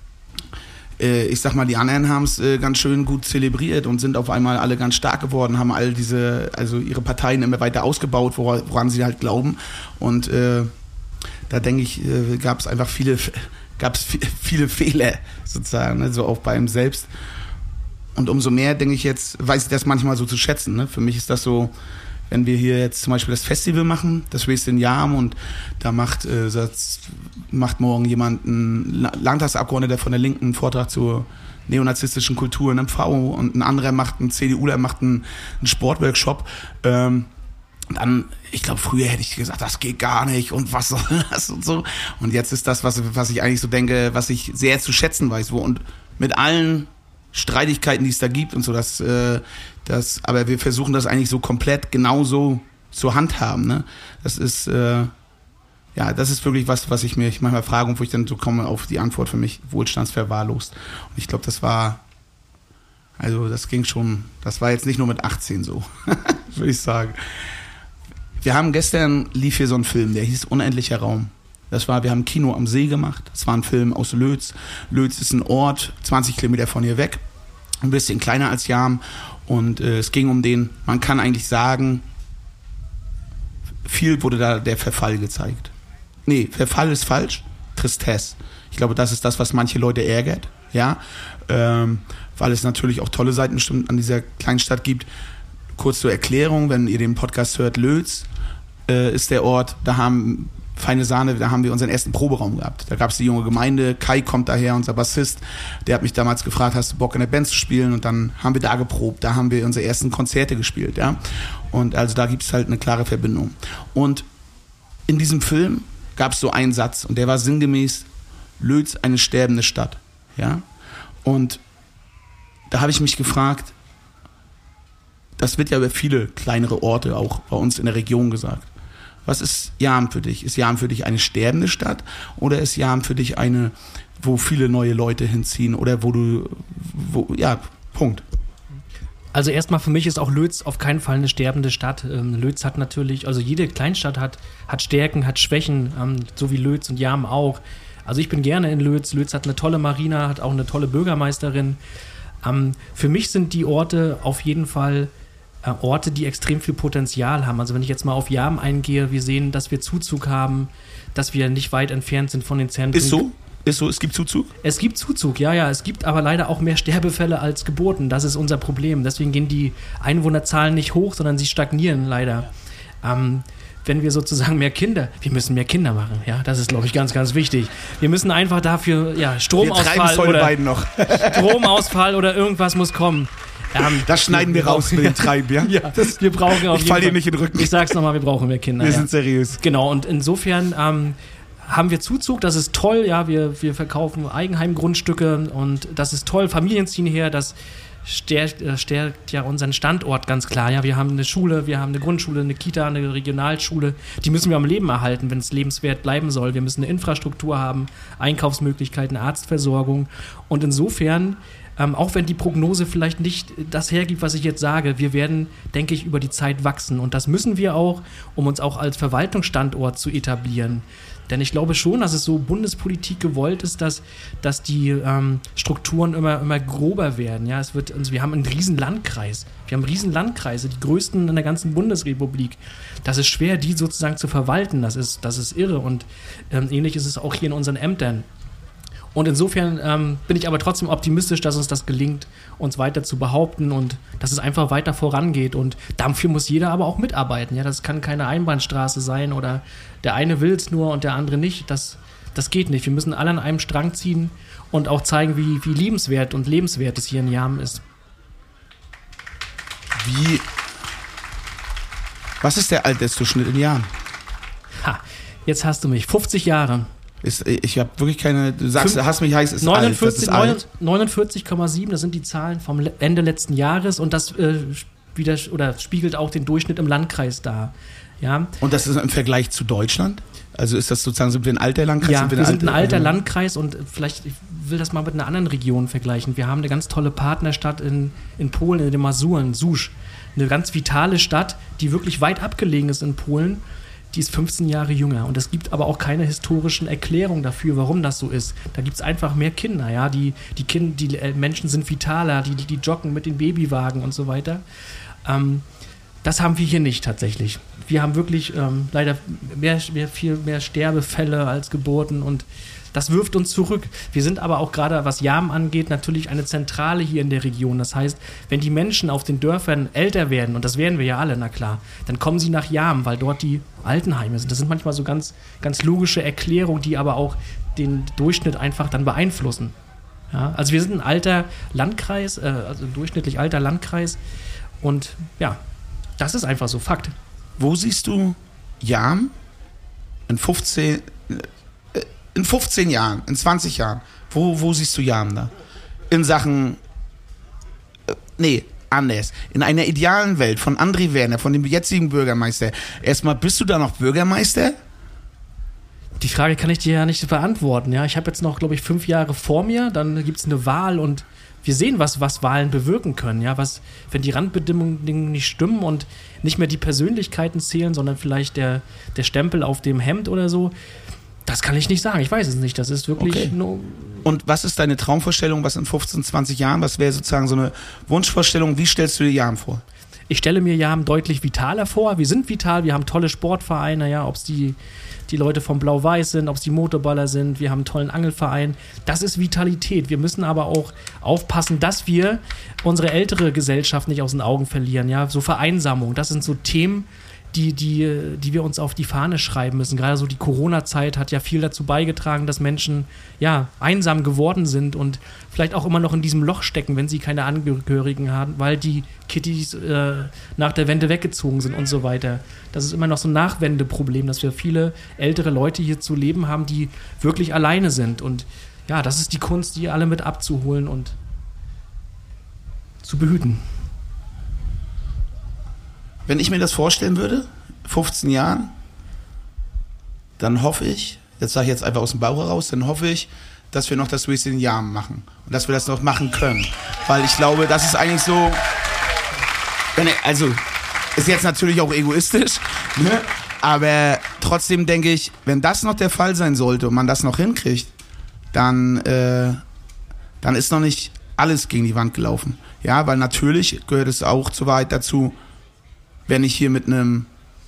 äh, ich sag mal, die anderen haben es äh, ganz schön gut zelebriert und sind auf einmal alle ganz stark geworden, haben all diese, also ihre Parteien immer weiter ausgebaut, woran, woran sie halt glauben. Und äh, da denke ich, äh, gab es einfach viele, gab es viele Fehler sozusagen, ne, so auch bei ihm selbst. Und umso mehr denke ich jetzt, weiß ich das manchmal so zu schätzen. Ne? Für mich ist das so, wenn wir hier jetzt zum Beispiel das Festival machen, das Race in Jam, und da macht, äh, das macht morgen jemand, ein Landtagsabgeordneter von der Linken, einen Vortrag zur neonazistischen Kultur in M V, und ein anderer macht, ein CDUler macht einen, einen Sportworkshop. Ähm, dann, ich glaube, früher hätte ich gesagt, das geht gar nicht und was soll das und so. Und jetzt ist das, was, was ich eigentlich so denke, was ich sehr zu schätzen weiß. Wo, und mit allen Streitigkeiten, die es da gibt und so, dass, äh, das, aber wir versuchen das eigentlich so komplett genauso zu handhaben, ne? Das ist, äh, ja, das ist wirklich was, was ich mich manchmal frage und wo ich dann so komme auf die Antwort für mich, wohlstandsverwahrlost. Und ich glaube, das war, also das ging schon, das war jetzt nicht nur mit achtzehn so, würde ich sagen. Wir haben gestern, lief hier so ein Film, der hieß Unendlicher Raum. Das war, wir haben Kino am See gemacht. Das war ein Film aus Lötz. Lötz ist ein Ort, zwanzig Kilometer von hier weg. Ein bisschen kleiner als Jam. Und äh, es ging um den, man kann eigentlich sagen, viel wurde da der Verfall gezeigt. Nee, Verfall ist falsch. Tristesse. Ich glaube, das ist das, was manche Leute ärgert. Ja, ähm, weil es natürlich auch tolle Seiten bestimmt an dieser Kleinstadt gibt. Kurz zur Erklärung, wenn ihr den Podcast hört, Lötz äh, ist der Ort, da haben feine Sahne, da haben wir unseren ersten Proberaum gehabt. Da gab es die junge Gemeinde, Kai kommt daher, unser Bassist, der hat mich damals gefragt, hast du Bock in der Band zu spielen? Und dann haben wir da geprobt, da haben wir unsere ersten Konzerte gespielt, ja. Und also da gibt es halt eine klare Verbindung. Und in diesem Film gab es so einen Satz, und der war sinngemäß, Lötz, eine sterbende Stadt, ja. Und da habe ich mich gefragt, das wird ja über viele kleinere Orte auch bei uns in der Region gesagt. Was ist Jam für dich? Ist Jam für dich eine sterbende Stadt oder ist Jam für dich eine, wo viele neue Leute hinziehen oder wo du, wo, ja, Punkt. Also erstmal für mich ist auch Lötz auf keinen Fall eine sterbende Stadt. Ähm, Lötz hat natürlich, also jede Kleinstadt hat, hat Stärken, hat Schwächen, ähm, so wie Lötz und Jam auch. Also ich bin gerne in Lötz. Lötz hat eine tolle Marina, hat auch eine tolle Bürgermeisterin. Ähm, für mich sind die Orte auf jeden Fall äh, Orte, die extrem viel Potenzial haben. Also wenn ich jetzt mal auf Jam eingehe, wir sehen, dass wir Zuzug haben, dass wir nicht weit entfernt sind von den Zentren. Ist so? Ist so, es gibt Zuzug? Es gibt Zuzug, ja, ja. Es gibt aber leider auch mehr Sterbefälle als Geburten. Das ist unser Problem. Deswegen gehen die Einwohnerzahlen nicht hoch, sondern sie stagnieren leider. Ähm, wenn wir sozusagen mehr Kinder, wir müssen mehr Kinder machen, ja, das ist, glaube ich, ganz, ganz wichtig. Wir müssen einfach dafür, ja, Stromausfall wir oder beiden noch. Stromausfall oder irgendwas muss kommen. Ähm, das schneiden wir, wir raus mit dem Treiben, ja? Ja, das, wir brauchen auf ich fall dir nicht in den Rücken. Ich sag's nochmal, wir brauchen mehr Kinder. Wir ja. sind seriös. Genau, und insofern ähm, haben wir Zuzug, das ist toll, ja, wir, wir verkaufen Eigenheimgrundstücke und das ist toll, Familien ziehen her, das stärkt, äh, stärkt ja unseren Standort ganz klar, ja, wir haben eine Schule, wir haben eine Grundschule, eine Kita, eine Regionalschule, die müssen wir am Leben erhalten, wenn es lebenswert bleiben soll, wir müssen eine Infrastruktur haben, Einkaufsmöglichkeiten, Arztversorgung und insofern Ähm, auch wenn die Prognose vielleicht nicht das hergibt, was ich jetzt sage, wir werden, denke ich, über die Zeit wachsen. Und das müssen wir auch, um uns auch als Verwaltungsstandort zu etablieren. Denn ich glaube schon, dass es so Bundespolitik gewollt ist, dass, dass die ähm, Strukturen immer, immer grober werden. Ja, es wird, also wir haben einen riesen Landkreis. Wir haben riesen Landkreise, die größten in der ganzen Bundesrepublik. Das ist schwer, die sozusagen zu verwalten. Das ist, das ist irre. Und ähm, ähnlich ist es auch hier in unseren Ämtern. Und insofern ähm, bin ich aber trotzdem optimistisch, dass uns das gelingt, uns weiter zu behaupten und dass es einfach weiter vorangeht. Und dafür muss jeder aber auch mitarbeiten. Ja, das kann keine Einbahnstraße sein oder der eine will es nur und der andere nicht. Das, das geht nicht. Wir müssen alle an einem Strang ziehen und auch zeigen, wie, wie liebenswert und lebenswert es hier in Jam ist. Wie? Was ist der Altersdurchschnitt in Jahren? Ha, jetzt hast du mich. fünfzig Jahre. Ist, ich habe wirklich keine. Du sagst, Fünf, hast mich heißt, ist neunundvierzig, alt. Das ist alt. neunundvierzig Komma sieben, das sind die Zahlen vom Ende letzten Jahres und das äh, wieder, oder spiegelt auch den Durchschnitt im Landkreis dar. Ja. Und das ist im Vergleich zu Deutschland? Also ist das sozusagen, sind wir ein alter Landkreis? Ja, sind wir, wir ein sind ein alter, alter Landkreis und vielleicht, ich will das mal mit einer anderen Region vergleichen. Wir haben eine ganz tolle Partnerstadt in, in Polen, in den Masuren, Susz. Eine ganz vitale Stadt, die wirklich weit abgelegen ist in Polen. Die ist fünfzehn Jahre jünger und es gibt aber auch keine historischen Erklärungen dafür, warum das so ist. Da gibt es einfach mehr Kinder, ja, die, die, kind, die Menschen sind vitaler, die, die, die joggen mit den Babywagen und so weiter. Ähm, das haben wir hier nicht tatsächlich. Wir haben wirklich ähm, leider mehr, mehr, viel mehr Sterbefälle als Geburten und das wirft uns zurück. Wir sind aber auch gerade, was Jam angeht, natürlich eine Zentrale hier in der Region. Das heißt, wenn die Menschen auf den Dörfern älter werden, und das werden wir ja alle, na klar, dann kommen sie nach Jam, weil dort die Altenheime sind. Das sind manchmal so ganz, ganz logische Erklärungen, die aber auch den Durchschnitt einfach dann beeinflussen. Ja, also wir sind ein alter Landkreis, äh, also ein durchschnittlich alter Landkreis und ja, das ist einfach so Fakt. Wo siehst du Jam in fünfzehn In fünfzehn Jahren, in zwanzig Jahren, wo, wo siehst du Jam da? In Sachen, äh, nee, anders. In einer idealen Welt von André Werner, von dem jetzigen Bürgermeister. Erstmal, bist du da noch Bürgermeister? Die Frage kann ich dir ja nicht beantworten. Ja? Ich habe jetzt noch, glaube ich, fünf Jahre vor mir, dann gibt es eine Wahl und wir sehen, was, was Wahlen bewirken können. Ja? Was, wenn die Randbedingungen nicht stimmen und nicht mehr die Persönlichkeiten zählen, sondern vielleicht der, der Stempel auf dem Hemd oder so. Das kann ich nicht sagen, ich weiß es nicht. Das ist wirklich okay. nur. Und was ist deine Traumvorstellung, was in fünfzehn, zwanzig Jahren, was wäre sozusagen so eine Wunschvorstellung, wie stellst du dir Jam vor? Ich stelle mir Jam deutlich vitaler vor. Wir sind vital, wir haben tolle Sportvereine, ja, ob es die, die Leute vom Blau-Weiß sind, ob es die Motorballer sind, wir haben einen tollen Angelverein. Das ist Vitalität. Wir müssen aber auch aufpassen, dass wir unsere ältere Gesellschaft nicht aus den Augen verlieren. Ja, so Vereinsamung, das sind so Themen, Die, die, die wir uns auf die Fahne schreiben müssen. Gerade so die Corona-Zeit hat ja viel dazu beigetragen, dass Menschen ja einsam geworden sind und vielleicht auch immer noch in diesem Loch stecken, wenn sie keine Angehörigen haben, weil die Kittys äh, nach der Wende weggezogen sind und so weiter. Das ist immer noch so ein Nachwendeproblem, dass wir viele ältere Leute hier zu leben haben, die wirklich alleine sind. Und ja, das ist die Kunst, die alle mit abzuholen und zu behüten. Wenn ich mir das vorstellen würde, fünfzehn Jahren, dann hoffe ich, jetzt sage ich jetzt einfach aus dem Bauch heraus, dann hoffe ich, dass wir noch das Race in Jam machen und dass wir das noch machen können. Weil ich glaube, das ist eigentlich so, wenn er, also ist jetzt natürlich auch egoistisch, ne? Aber trotzdem denke ich, wenn das noch der Fall sein sollte und man das noch hinkriegt, dann, äh, dann ist noch nicht alles gegen die Wand gelaufen. Ja, weil natürlich gehört es auch zur Wahrheit dazu, wenn ich hier mit einem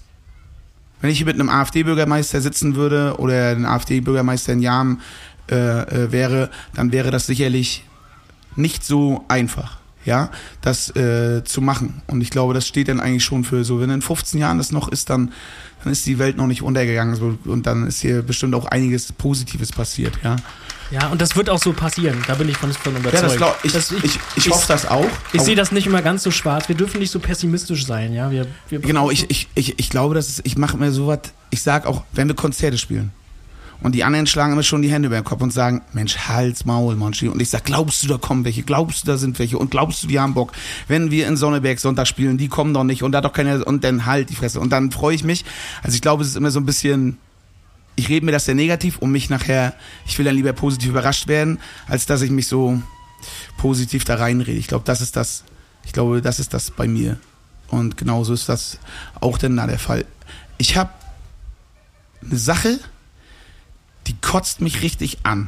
wenn ich hier mit einem AfD-Bürgermeister sitzen würde oder ein AfD-Bürgermeister in Jam äh, äh, wäre, dann wäre das sicherlich nicht so einfach, ja, das äh, zu machen. Und ich glaube, das steht dann eigentlich schon für so, wenn in fünfzehn Jahren das noch ist, dann, dann ist die Welt noch nicht untergegangen so, und dann ist hier bestimmt auch einiges Positives passiert, ja. Ja, und das wird auch so passieren, da bin ich von, von überzeugt. Ja, das glaub, ich, das, ich, ich, ich hoffe das auch. Ich sehe das nicht immer ganz so schwarz, wir dürfen nicht so pessimistisch sein, ja. Wir, wir genau, ich, ich, ich, ich glaube, dass es, ich mache mir sowas, ich sage auch, wenn wir Konzerte spielen, und die anderen schlagen immer schon die Hände über den Kopf und sagen, Mensch, Hals, Maul, Monchi. Und ich sag, glaubst du, da kommen welche? Glaubst du, da sind welche? Und glaubst du, die haben Bock? Wenn wir in Sonneberg Sonntag spielen, die kommen doch nicht. Und da doch keiner, und dann halt die Fresse. Und dann freue ich mich. Also ich glaube, es ist immer so ein bisschen, ich rede mir das sehr negativ, um mich nachher, ich will dann lieber positiv überrascht werden, als dass ich mich so positiv da reinrede. Ich glaube, das ist das, ich glaube, das ist das bei mir. Und genauso ist das auch dann da der Fall. Ich habe eine Sache, die kotzt mich richtig an.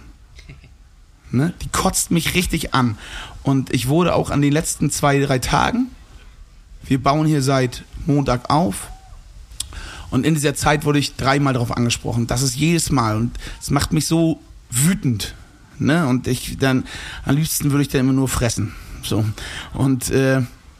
Ne? Die kotzt mich richtig an. Und ich wurde auch an den letzten zwei, drei Tagen, wir bauen hier seit Montag auf, und in dieser Zeit wurde ich dreimal darauf angesprochen. Das ist jedes Mal, und es macht mich so wütend. Ne? Und ich dann, am liebsten würde ich dann immer nur fressen. So. Und äh,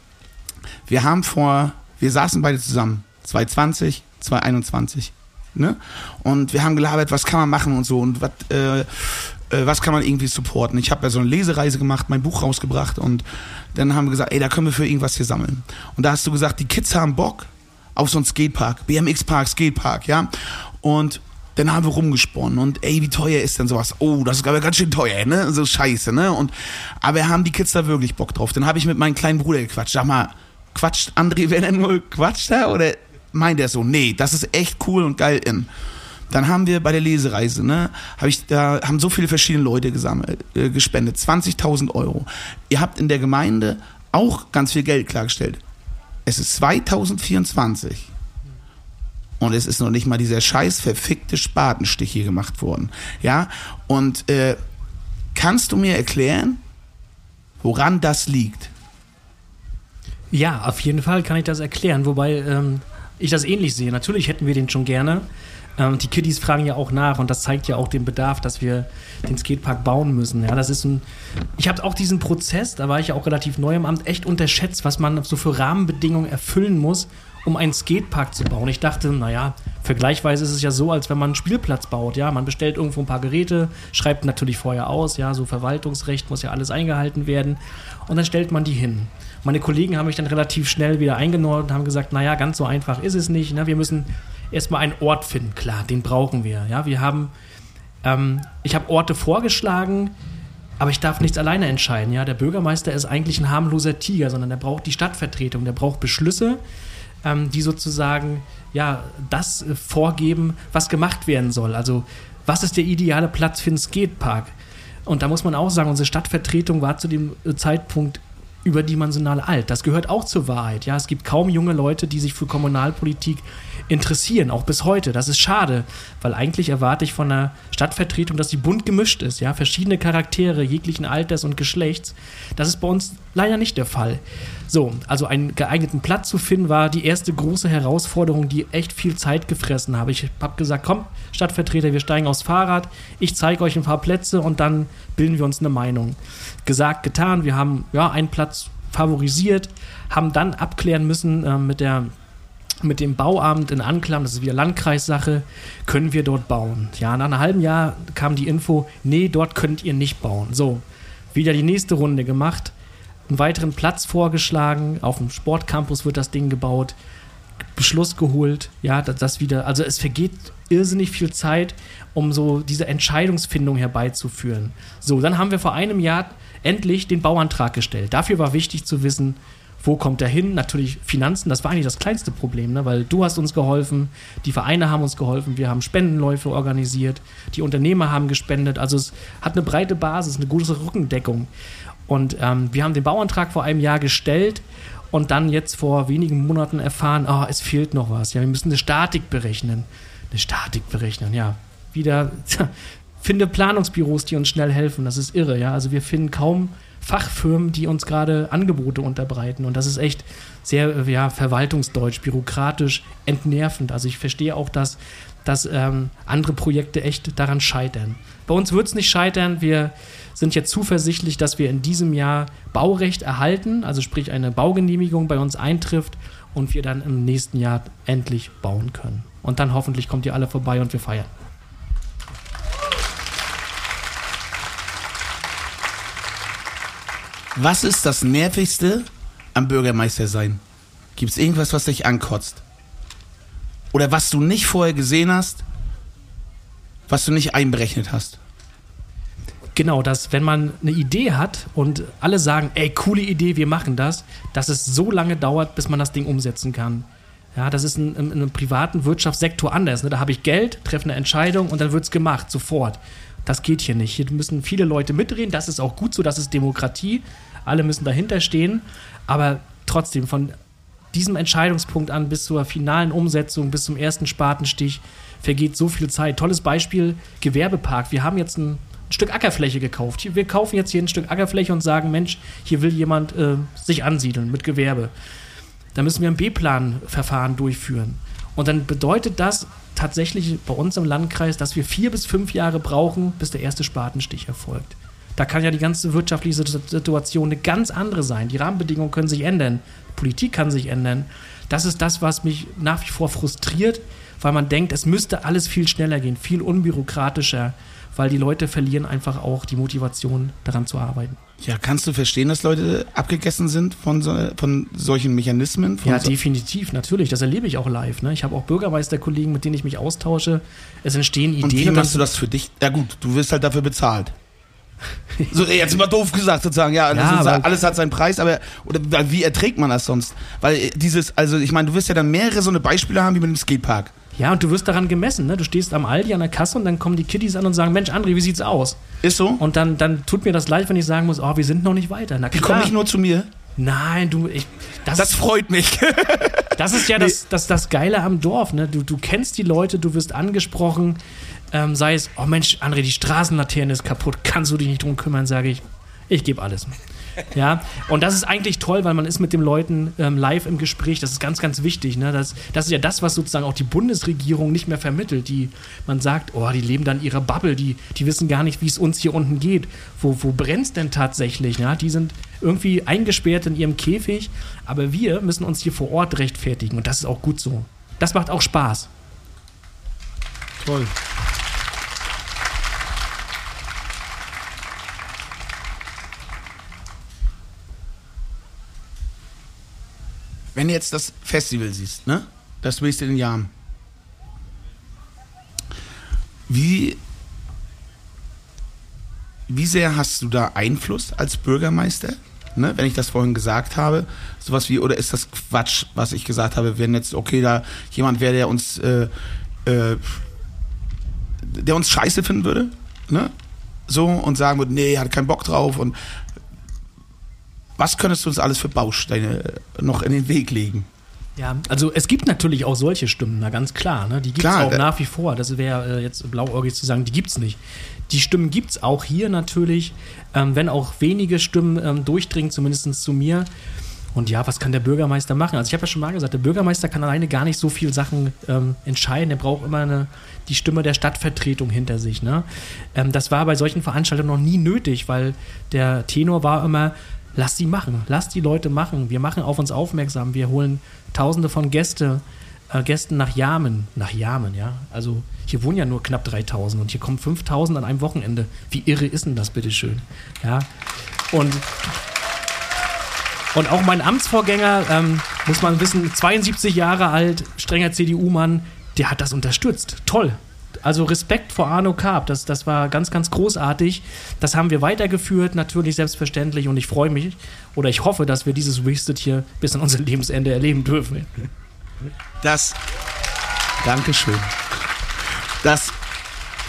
wir haben vor, wir saßen beide zusammen, zwanzig zwanzig, zwanzig einundzwanzig. Ne? Und wir haben gelabert, was kann man machen und so und wat, äh, äh, was kann man irgendwie supporten. Ich habe ja so eine Lesereise gemacht, mein Buch rausgebracht, und dann haben wir gesagt, ey, da können wir für irgendwas hier sammeln. Und da hast du gesagt, die Kids haben Bock auf so einen Skatepark, B M X-Park, Skatepark, ja. Und dann haben wir rumgesponnen und ey, wie teuer ist denn sowas? Oh, das ist aber ganz schön teuer, ne? So scheiße, ne? Und aber haben die Kids da wirklich Bock drauf? Dann habe ich mit meinem kleinen Bruder gequatscht. Sag mal, quatscht André, wenn er nur quatscht da, oder meint er so, nee, das ist echt cool und geil in. Dann haben wir bei der Lesereise, ne, hab ich, da haben so viele verschiedene Leute gesammelt, äh, gespendet, zwanzigtausend Euro. Ihr habt in der Gemeinde auch ganz viel Geld klargestellt. Es ist zweitausendvierundzwanzig und es ist noch nicht mal dieser scheiß verfickte Spatenstich hier gemacht worden. Ja, und äh, kannst du mir erklären, woran das liegt? Ja, auf jeden Fall kann ich das erklären, wobei ähm, ich das ähnlich sehe. Natürlich hätten wir den schon gerne. Ähm, die Kiddies fragen ja auch nach, und das zeigt ja auch den Bedarf, dass wir den Skatepark bauen müssen. Ja, das ist ein. Ich habe auch diesen Prozess, da war ich ja auch relativ neu im Amt, echt unterschätzt, was man so für Rahmenbedingungen erfüllen muss, um einen Skatepark zu bauen. Ich dachte, naja, vergleichsweise ist es ja so, als wenn man einen Spielplatz baut. Ja, man bestellt irgendwo ein paar Geräte, schreibt natürlich vorher aus, ja, so Verwaltungsrecht muss ja alles eingehalten werden, und dann stellt man die hin. Meine Kollegen haben mich dann relativ schnell wieder eingenordet und haben gesagt, naja, ganz so einfach ist es nicht. Ne? Wir müssen erstmal einen Ort finden. Klar, den brauchen wir. Ja? Wir haben, ähm, ich habe Orte vorgeschlagen, aber ich darf nichts alleine entscheiden. Ja? Der Bürgermeister ist eigentlich ein harmloser Tiger, sondern der braucht die Stadtvertretung, der braucht Beschlüsse, ähm, die sozusagen ja, das äh, vorgeben, was gemacht werden soll. Also, was ist der ideale Platz für einen Skatepark? Und da muss man auch sagen, unsere Stadtvertretung war zu dem Zeitpunkt überdimensional alt. Das gehört auch zur Wahrheit. Ja, es gibt kaum junge Leute, die sich für Kommunalpolitik interessieren, auch bis heute. Das ist schade, weil eigentlich erwarte ich von einer Stadtvertretung, dass sie bunt gemischt ist. Ja, verschiedene Charaktere jeglichen Alters und Geschlechts. Das ist bei uns leider nicht der Fall. So, also einen geeigneten Platz zu finden, war die erste große Herausforderung, die echt viel Zeit gefressen habe. Ich habe gesagt, komm, Stadtvertreter, wir steigen aufs Fahrrad, ich zeige euch ein paar Plätze und dann bilden wir uns eine Meinung. Gesagt, getan, wir haben ja einen Platz favorisiert, haben dann abklären müssen äh, mit der mit dem Bauamt in Anklam, das ist wieder Landkreissache, können wir dort bauen. Ja, nach einem halben Jahr kam die Info, nee, dort könnt ihr nicht bauen. So, wieder die nächste Runde gemacht, einen weiteren Platz vorgeschlagen, auf dem Sportcampus wird das Ding gebaut, Beschluss geholt, ja, das, das wieder, also es vergeht irrsinnig viel Zeit, um so diese Entscheidungsfindung herbeizuführen. So, dann haben wir vor einem Jahr endlich den Bauantrag gestellt. Dafür war wichtig zu wissen, wo kommt er hin? Natürlich Finanzen, das war eigentlich das kleinste Problem, ne? Weil du hast uns geholfen, die Vereine haben uns geholfen, wir haben Spendenläufe organisiert, die Unternehmer haben gespendet, also es hat eine breite Basis, eine gute Rückendeckung. Und ähm, wir haben den Bauantrag vor einem Jahr gestellt und dann jetzt vor wenigen Monaten erfahren, oh, es fehlt noch was. Ja, wir müssen eine Statik berechnen. Eine Statik berechnen, ja. Wieder, tja, finde Planungsbüros, die uns schnell helfen, das ist irre, ja. Also wir finden kaum Fachfirmen, die uns gerade Angebote unterbreiten. Und das ist echt sehr ja, verwaltungsdeutsch, bürokratisch, entnervend. Also ich verstehe auch, dass, dass ähm, andere Projekte echt daran scheitern. Bei uns wird es nicht scheitern. Wir sind jetzt zuversichtlich, dass wir in diesem Jahr Baurecht erhalten, also sprich eine Baugenehmigung bei uns eintrifft und wir dann im nächsten Jahr endlich bauen können. Und dann hoffentlich kommt ihr alle vorbei und wir feiern. Was ist das Nervigste am Bürgermeister sein? Gibt es irgendwas, was dich ankotzt? Oder was du nicht vorher gesehen hast, was du nicht einberechnet hast? Genau, dass wenn man eine Idee hat und alle sagen, ey, coole Idee, wir machen das, dass es so lange dauert, bis man das Ding umsetzen kann. Ja, das ist in, in, in einem privaten Wirtschaftssektor anders. Ne? Da habe ich Geld, treffe eine Entscheidung und dann wird es gemacht, sofort. Das geht hier nicht. Hier müssen viele Leute mitreden. Das ist auch gut so, das ist Demokratie. Alle müssen dahinter stehen. Aber trotzdem, von diesem Entscheidungspunkt an bis zur finalen Umsetzung, bis zum ersten Spatenstich, vergeht so viel Zeit. Tolles Beispiel, Gewerbepark. Wir haben jetzt ein Stück Ackerfläche gekauft. Wir kaufen jetzt hier ein Stück Ackerfläche und sagen, Mensch, hier will jemand äh, sich ansiedeln mit Gewerbe. Da müssen wir ein B-Plan-Verfahren durchführen. Und dann bedeutet das tatsächlich bei uns im Landkreis, dass wir vier bis fünf Jahre brauchen, bis der erste Spatenstich erfolgt. Da kann ja die ganze wirtschaftliche Situation eine ganz andere sein. Die Rahmenbedingungen können sich ändern. Die Politik kann sich ändern. Das ist das, was mich nach wie vor frustriert, weil man denkt, es müsste alles viel schneller gehen, viel unbürokratischer, weil die Leute verlieren einfach auch die Motivation, daran zu arbeiten. Ja, kannst du verstehen, dass Leute abgegessen sind von, so, von solchen Mechanismen? Von ja, so definitiv, natürlich. Das erlebe ich auch live. Ne? Ich habe auch Bürgermeisterkollegen, mit denen ich mich austausche. Es entstehen Ideen. Und wie machst du das für dich? Ja gut, du wirst halt dafür bezahlt. So, jetzt mal doof gesagt sozusagen, ja, ja ist, alles hat seinen Preis, aber oder wie erträgt man das sonst? Weil dieses, also ich meine, du wirst ja dann mehrere so eine Beispiele haben wie mit dem Skatepark. Ja, und du wirst daran gemessen, ne? Du stehst am Aldi an der Kasse und dann kommen die Kiddies an und sagen, Mensch, André, wie sieht's aus? Ist so? Und dann, dann tut mir das leid, wenn ich sagen muss, oh, wir sind noch nicht weiter. Na, die kommen nicht nur zu mir? Nein, du, ich... Das, das freut mich. Das ist ja nee. das, das, das Geile am Dorf, ne? Du, du kennst die Leute, du wirst angesprochen, ähm, sei es, oh Mensch, André, die Straßenlaterne ist kaputt, kannst du dich nicht drum kümmern, sage ich, ich gebe alles. Ja, und das ist eigentlich toll, weil man ist mit den Leuten ähm, live im Gespräch, das ist ganz, ganz wichtig. Ne? Das, das ist ja das, was sozusagen auch die Bundesregierung nicht mehr vermittelt. Die, man sagt, oh, die leben da in ihrer Bubble, die, die wissen gar nicht, wie es uns hier unten geht. Wo, wo brennt es denn tatsächlich? Ja? Die sind irgendwie eingesperrt in ihrem Käfig, aber wir müssen uns hier vor Ort rechtfertigen und das ist auch gut so. Das macht auch Spaß. Toll. Wenn du jetzt das Festival siehst, ne? Das Wasted in Yam. Wie, wie sehr hast du da Einfluss als Bürgermeister? Ne? Wenn ich das vorhin gesagt habe, sowas wie, oder ist das Quatsch, was ich gesagt habe, wenn jetzt, okay, da jemand wäre, der uns, äh, äh, der uns scheiße finden würde, ne? So, und sagen würde, nee, hat keinen Bock drauf und was könntest du uns alles für Bausteine noch in den Weg legen? Ja, also es gibt natürlich auch solche Stimmen, na ganz klar, ne? Die gibt es auch äh, nach wie vor. Das wäre äh, jetzt blauäugig zu sagen, die gibt es nicht. Die Stimmen gibt es auch hier natürlich, ähm, wenn auch wenige Stimmen ähm, durchdringen, zumindest zu mir. Und ja, was kann der Bürgermeister machen? Also ich habe ja schon mal gesagt, der Bürgermeister kann alleine gar nicht so viele Sachen ähm, entscheiden. Er braucht immer eine, die Stimme der Stadtvertretung hinter sich. Ne? Ähm, das war bei solchen Veranstaltungen noch nie nötig, weil der Tenor war immer, lass die machen, lass die Leute machen. Wir machen auf uns aufmerksam. Wir holen Tausende von Gäste, äh, Gästen nach Yamen. Nach Yamen, ja. Also hier wohnen ja nur knapp dreitausend und hier kommen fünftausend an einem Wochenende. Wie irre ist denn das, bitteschön? Ja. Und, und auch mein Amtsvorgänger, ähm, muss man wissen, zweiundsiebzig Jahre alt, strenger C D U-Mann, der hat das unterstützt. Toll. Also Respekt vor Arno Karp, das, das war ganz, ganz großartig. Das haben wir weitergeführt, natürlich selbstverständlich. Und ich freue mich oder ich hoffe, dass wir dieses Wasted hier bis an unser Lebensende erleben dürfen. Das, Dankeschön. Das,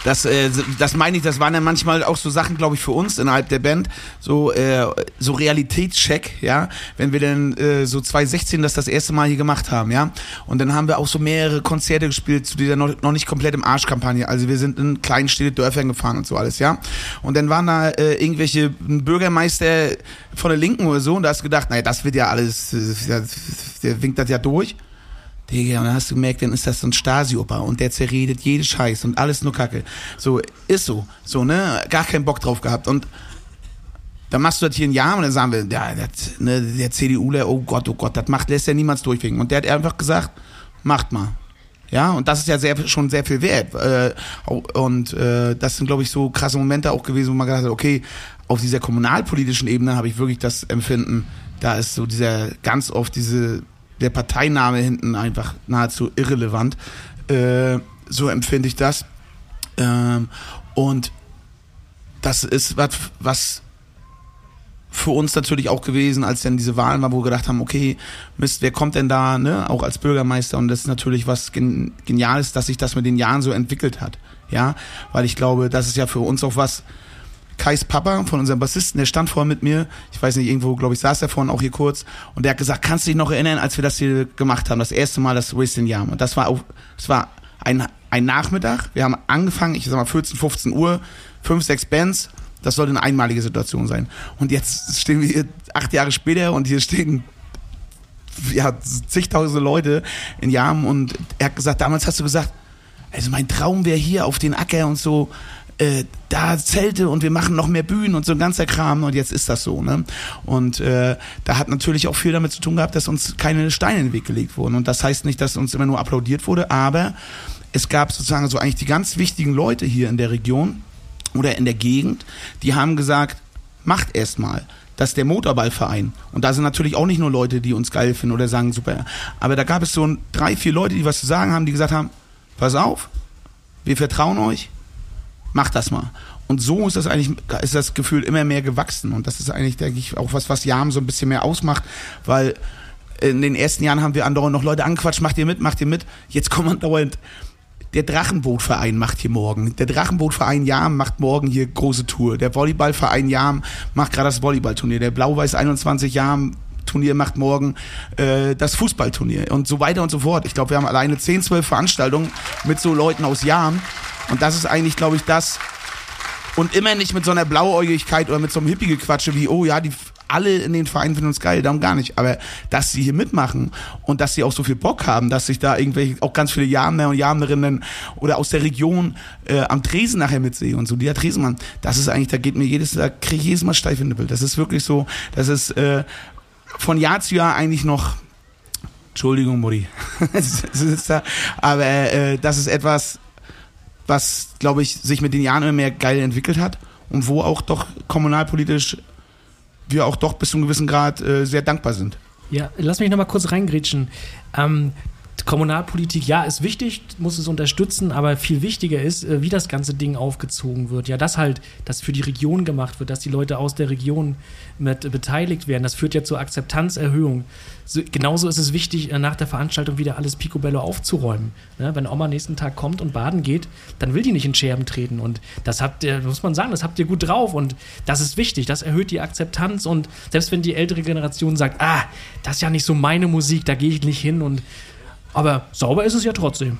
Das, äh, das meine ich, das waren ja manchmal auch so Sachen, glaube ich, für uns innerhalb der Band, so, äh, so Realitätscheck, ja, wenn wir dann äh, so zwanzig sechzehn das das erste Mal hier gemacht haben, ja, und dann haben wir auch so mehrere Konzerte gespielt zu dieser noch, noch nicht komplett im Arsch-Kampagne, also wir sind in kleinen Städte, Dörfern gefahren und so alles, ja, und dann waren da äh, irgendwelche Bürgermeister von der Linken oder so und da hast du gedacht, naja, das wird ja alles, äh, der winkt das ja durch. Digga, und dann hast du gemerkt, dann ist das so ein Stasi-Opa und der zerredet jede Scheiß und alles nur Kacke. So, ist so. So, ne? Gar keinen Bock drauf gehabt. Und dann machst du das hier ein Jahr und dann sagen wir, ja, das, ne, der CDUler, oh Gott, oh Gott, das macht, lässt ja niemals durchwinken. Und der hat einfach gesagt, macht mal. Ja, und das ist ja sehr, schon sehr viel wert. Äh, und äh, das sind, glaube ich, so krasse Momente auch gewesen, wo man gesagt hat, okay, auf dieser kommunalpolitischen Ebene habe ich wirklich das Empfinden, da ist so dieser, ganz oft diese, der Parteiname hinten einfach nahezu irrelevant. Äh, so empfinde ich das. Ähm, und das ist was, was für uns natürlich auch gewesen, als dann diese Wahlen war, wo wir gedacht haben, okay, Mist, wer kommt denn da, ne, auch als Bürgermeister? Und das ist natürlich was gen- Geniales, dass sich das mit den Jahren so entwickelt hat. Ja, weil ich glaube, das ist ja für uns auch was. Kais Papa von unserem Bassisten, der stand vorhin mit mir, ich weiß nicht, irgendwo, glaube ich, saß er vorhin auch hier kurz und der hat gesagt, kannst du dich noch erinnern, als wir das hier gemacht haben, das erste Mal das Wasting Yam, und das war auch, das war ein, ein Nachmittag, wir haben angefangen, ich sag mal vierzehn, fünfzehn Uhr, fünf, sechs Bands, das sollte eine einmalige Situation sein und jetzt stehen wir hier acht Jahre später und hier stehen ja zigtausende Leute in Yam und er hat gesagt, damals hast du gesagt, also mein Traum wäre hier auf den Acker und so, Äh, da Zelte und wir machen noch mehr Bühnen und so ein ganzer Kram und jetzt ist das so, ne? Und äh, da hat natürlich auch viel damit zu tun gehabt, dass uns keine Steine in den Weg gelegt wurden und das heißt nicht, dass uns immer nur applaudiert wurde, aber es gab sozusagen so eigentlich die ganz wichtigen Leute hier in der Region oder in der Gegend, die haben gesagt, macht erst mal. Das ist der Motorballverein. Und da sind natürlich auch nicht nur Leute, die uns geil finden oder sagen, super. Aber da gab es so ein, drei, vier Leute, die was zu sagen haben, die gesagt haben, pass auf, wir vertrauen euch, macht das mal. Und so ist das eigentlich, ist das Gefühl immer mehr gewachsen. Und das ist eigentlich, denke ich, auch was, was Yam so ein bisschen mehr ausmacht, weil in den ersten Jahren haben wir andauernd noch Leute angequatscht, macht ihr mit, macht ihr mit. Jetzt kommt andauernd, der Drachenbootverein macht hier morgen. Der Drachenbootverein Yam macht morgen hier große Tour. Der Volleyballverein Yam macht gerade das Volleyballturnier. Der Blau-Weiß einundzwanzig Yam Turnier macht morgen äh, das Fußballturnier und so weiter und so fort. Ich glaube, wir haben alleine zehn, zwölf Veranstaltungen mit so Leuten aus Yam. Und das ist eigentlich, glaube ich, das. Und immer nicht mit so einer Blauäugigkeit oder mit so einem Hippie-Gequatsche wie, oh ja, die alle in den Vereinen finden uns geil, darum gar nicht. Aber dass sie hier mitmachen und dass sie auch so viel Bock haben, dass sich da irgendwelche, auch ganz viele Jamner und Jamnerinnen oder aus der Region äh, am Tresen nachher mitsehen und so, dieser Tresenmann, das ist eigentlich, da geht mir jedes, da kriege ich jedes Mal steif in den Nippel. Das ist wirklich so, das ist äh, von Jahr zu Jahr eigentlich noch, Entschuldigung, Mutti, aber äh, das ist etwas, was, glaube ich, sich mit den Jahren immer mehr geil entwickelt hat und wo auch doch kommunalpolitisch wir auch doch bis zu einem gewissen Grad äh, sehr dankbar sind. Ja, lass mich noch mal kurz reingrätschen. Ähm, Kommunalpolitik, ja, ist wichtig, muss es unterstützen, aber viel wichtiger ist, äh, wie das ganze Ding aufgezogen wird. Ja, dass halt, dass für die Region gemacht wird, dass die Leute aus der Region mit beteiligt werden. Das führt ja zur Akzeptanzerhöhung. So, genauso ist es wichtig, nach der Veranstaltung wieder alles picobello aufzuräumen. Ne? Wenn Oma nächsten Tag kommt und baden geht, dann will die nicht in Scherben treten. Und das habt ihr, muss man sagen, das habt ihr gut drauf. Und das ist wichtig, das erhöht die Akzeptanz. Und selbst wenn die ältere Generation sagt, ah, das ist ja nicht so meine Musik, da gehe ich nicht hin. Und aber sauber ist es ja trotzdem.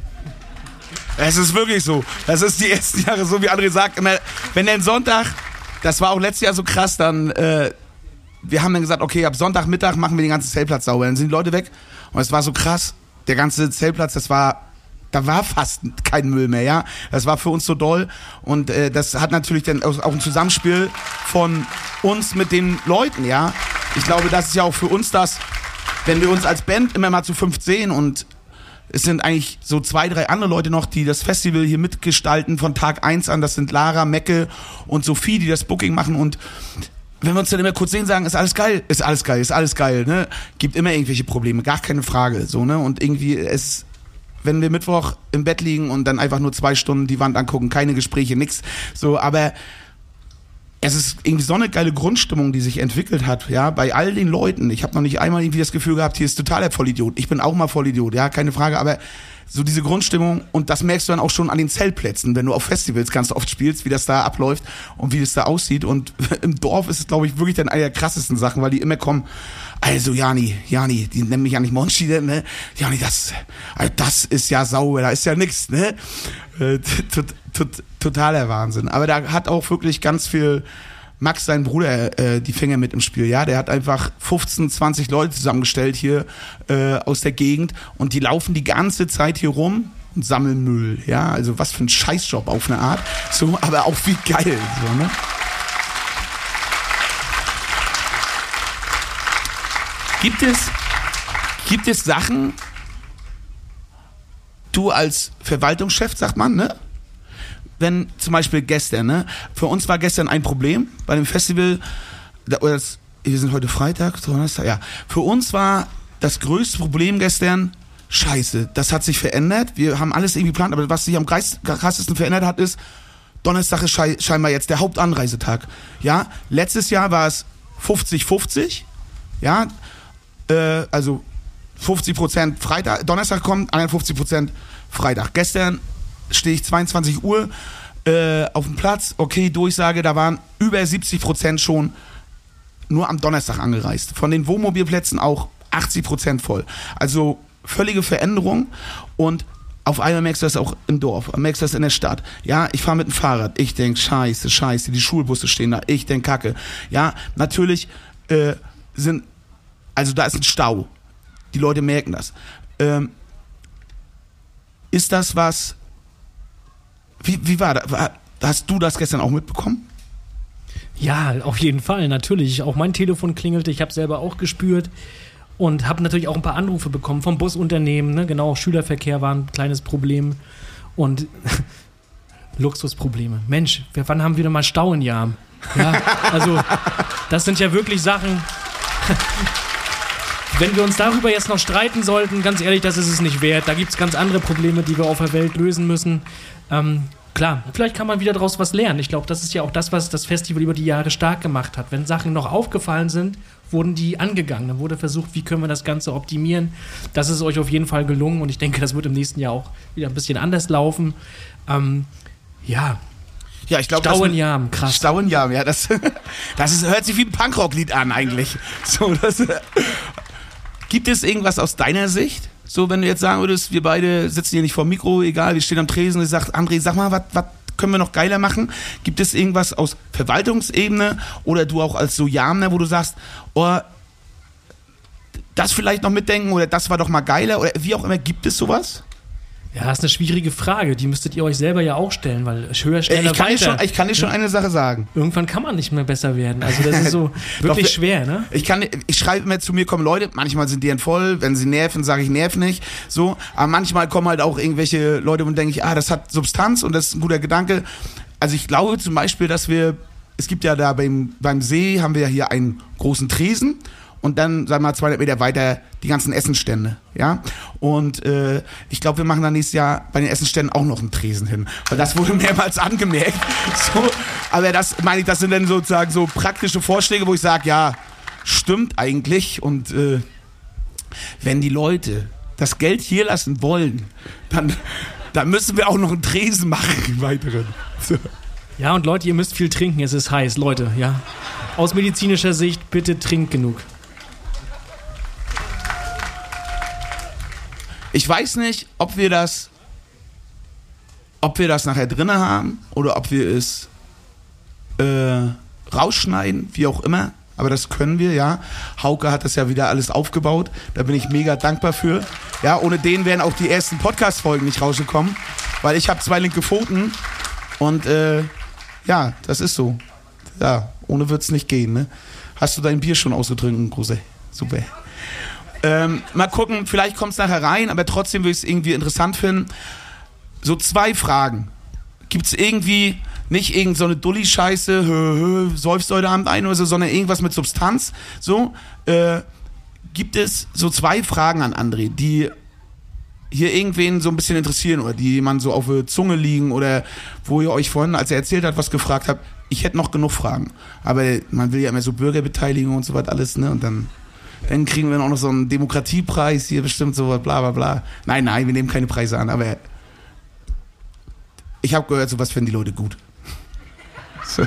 Es ist wirklich so. Das ist die ersten Jahre so, wie André sagt. Immer, wenn der Sonntag, das war auch letztes Jahr so krass, dann, äh, wir haben dann gesagt, okay, ab Sonntagmittag machen wir den ganzen Zeltplatz sauber. Dann sind die Leute weg. Und es war so krass. Der ganze Zeltplatz, das war, da war fast kein Müll mehr, ja. Das war für uns so doll. Und äh, das hat natürlich dann auch ein Zusammenspiel von uns mit den Leuten, ja. Ich glaube, das ist ja auch für uns das, wenn wir uns als Band immer mal zu fünf sehen und es sind eigentlich so zwei, drei andere Leute noch, die das Festival hier mitgestalten von Tag eins an. Das sind Lara, Mecke und Sophie, die das Booking machen. Und wenn wir uns dann immer kurz sehen, sagen, ist alles geil, ist alles geil, ist alles geil, ne? Gibt immer irgendwelche Probleme, gar keine Frage, so, ne? Und irgendwie es, wenn wir Mittwoch im Bett liegen und dann einfach nur zwei Stunden die Wand angucken, keine Gespräche, nix, so, aber es ist irgendwie so eine geile Grundstimmung, die sich entwickelt hat, ja, bei all den Leuten. Ich habe noch nicht einmal irgendwie das Gefühl gehabt, hier ist total der Vollidiot. Ich bin auch mal Vollidiot, ja, keine Frage, aber so diese Grundstimmung, und das merkst du dann auch schon an den Zeltplätzen, wenn du auf Festivals ganz oft spielst, wie das da abläuft und wie das da aussieht. Und im Dorf ist es, glaube ich, wirklich dann eine der krassesten Sachen, weil die immer kommen, also Jani, Jani, die nennen mich ja nicht Monchi, ne? Jani, das, also das ist ja sauber, da ist ja nix, ne? Äh, tot, tot, totaler Wahnsinn. Aber da hat auch wirklich ganz viel Max, sein Bruder, äh, die Finger mit im Spiel, ja, der hat einfach fünfzehn, zwanzig Leute zusammengestellt hier äh, aus der Gegend, und die laufen die ganze Zeit hier rum und sammeln Müll, ja, also was für ein Scheißjob auf eine Art, so, aber auch wie geil, so, ne? Gibt es, gibt es Sachen, du als Verwaltungschef, sagt man, ne? Wenn zum Beispiel gestern, ne? Für uns war gestern ein Problem bei dem Festival, oder das, wir sind heute Freitag, Donnerstag, ja. Für uns war das größte Problem gestern, scheiße, das hat sich verändert, wir haben alles irgendwie geplant, aber was sich am krassesten verändert hat, ist, Donnerstag ist schei- scheinbar jetzt der Hauptanreisetag, ja. Letztes Jahr war es fünfzig fünfzig, ja, äh, also fünfzig Prozent Freitag, Donnerstag kommt, einundfünfzig Prozent Freitag. Gestern stehe ich zweiundzwanzig Uhr äh, auf dem Platz, okay, Durchsage, da waren über siebzig Prozent schon nur am Donnerstag angereist. Von den Wohnmobilplätzen auch achtzig Prozent voll. Also völlige Veränderung, und auf einmal merkst du das auch im Dorf, merkst du das in der Stadt. Ja, ich fahre mit dem Fahrrad, ich denk scheiße, scheiße, die Schulbusse stehen da, ich denk kacke. Ja, natürlich äh, sind, also da ist ein Stau. Die Leute merken das. Ähm, ist das was, wie, wie war das? Hast du das gestern auch mitbekommen? Ja, auf jeden Fall, natürlich. Auch mein Telefon klingelte, ich habe selber auch gespürt und habe natürlich auch ein paar Anrufe bekommen vom Busunternehmen. Ne? Genau, Schülerverkehr war ein kleines Problem und Luxusprobleme. Mensch, wann haben wir denn mal Stau in Jam? Ja, also das sind ja wirklich Sachen... Wenn wir uns darüber jetzt noch streiten sollten, ganz ehrlich, das ist es nicht wert. Da gibt es ganz andere Probleme, die wir auf der Welt lösen müssen. Ähm, klar, vielleicht kann man wieder daraus was lernen. Ich glaube, das ist ja auch das, was das Festival über die Jahre stark gemacht hat. Wenn Sachen noch aufgefallen sind, wurden die angegangen. Dann wurde versucht, wie können wir das Ganze optimieren. Das ist euch auf jeden Fall gelungen, und ich denke, das wird im nächsten Jahr auch wieder ein bisschen anders laufen. Ähm, ja. Ja, ich glaube, Stau in Jam, krass. Stau in Jam, ja, das, das ist, hört sich wie ein Punkrock-Lied an eigentlich. So, das... Gibt es irgendwas aus deiner Sicht? So, wenn du jetzt sagen würdest, wir beide sitzen hier nicht vor dem Mikro, egal, wir stehen am Tresen, und ich sag, André, sag mal, was können wir noch geiler machen? Gibt es irgendwas aus Verwaltungsebene oder du auch als so Jamner, wo du sagst, oh, das vielleicht noch mitdenken oder das war doch mal geiler oder wie auch immer, gibt es sowas? Ja, das ist eine schwierige Frage. Die müsstet ihr euch selber ja auch stellen, weil höher, schneller, ich kann weiter. Dir schon, ich kann dir schon eine Sache sagen. Irgendwann kann man nicht mehr besser werden. Also das ist so wirklich Doch, schwer, ne? Ich kann, ich schreibe immer, zu mir kommen Leute, manchmal sind die dann voll, wenn sie nerven, sage ich, nerv nicht, so. Aber manchmal kommen halt auch irgendwelche Leute und denke ich, ah, das hat Substanz und das ist ein guter Gedanke. Also ich glaube zum Beispiel, dass wir, es gibt ja da beim, beim See, haben wir ja hier einen großen Tresen. Und dann, sagen wir mal, zweihundert Meter weiter die ganzen Essenstände, ja. Und äh, ich glaube, wir machen dann nächstes Jahr bei den Essenständen auch noch einen Tresen hin. Weil das wurde mehrmals angemerkt. So, aber das, meine ich, das sind dann sozusagen so praktische Vorschläge, wo ich sage, ja, stimmt eigentlich. Und äh, wenn die Leute das Geld hier lassen wollen, dann, dann müssen wir auch noch einen Tresen machen im Weiteren. So. Ja, und Leute, ihr müsst viel trinken, es ist heiß, Leute, ja. Aus medizinischer Sicht, bitte trinkt genug. Ich weiß nicht, ob wir das, ob wir das nachher drin haben oder ob wir es äh, rausschneiden, wie auch immer. Aber das können wir, ja. Hauke hat das ja wieder alles aufgebaut. Da bin ich mega dankbar für. Ja, ohne den wären auch die ersten Podcast-Folgen nicht rausgekommen, weil ich habe zwei linke Pfoten und äh, ja, das ist so. Ja, ohne wird's nicht gehen, ne? Hast du dein Bier schon ausgetrunken, Große? Super. Ähm, mal gucken, vielleicht kommt es nachher rein, aber trotzdem würde ich es irgendwie interessant finden. So zwei Fragen. Gibt es irgendwie nicht irgend so eine Dulli-Scheiße, hö, hö, säufst heute Abend ein oder so, sondern irgendwas mit Substanz? So, äh, gibt es so zwei Fragen an André, die hier irgendwen so ein bisschen interessieren oder die man so auf der Zunge liegen oder wo ihr euch vorhin, als er erzählt hat, was gefragt habt, ich hätte noch genug Fragen. Aber man will ja immer so Bürgerbeteiligung und so was alles, ne? Und dann Dann kriegen wir auch noch so einen Demokratiepreis hier bestimmt, so bla bla bla. Nein, nein, wir nehmen keine Preise an, aber ich habe gehört, sowas finden die Leute gut. So.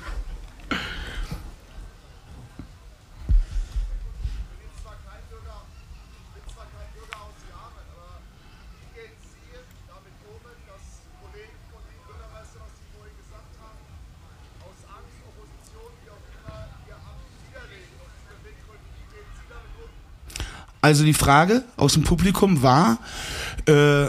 Also die Frage aus dem Publikum war, äh,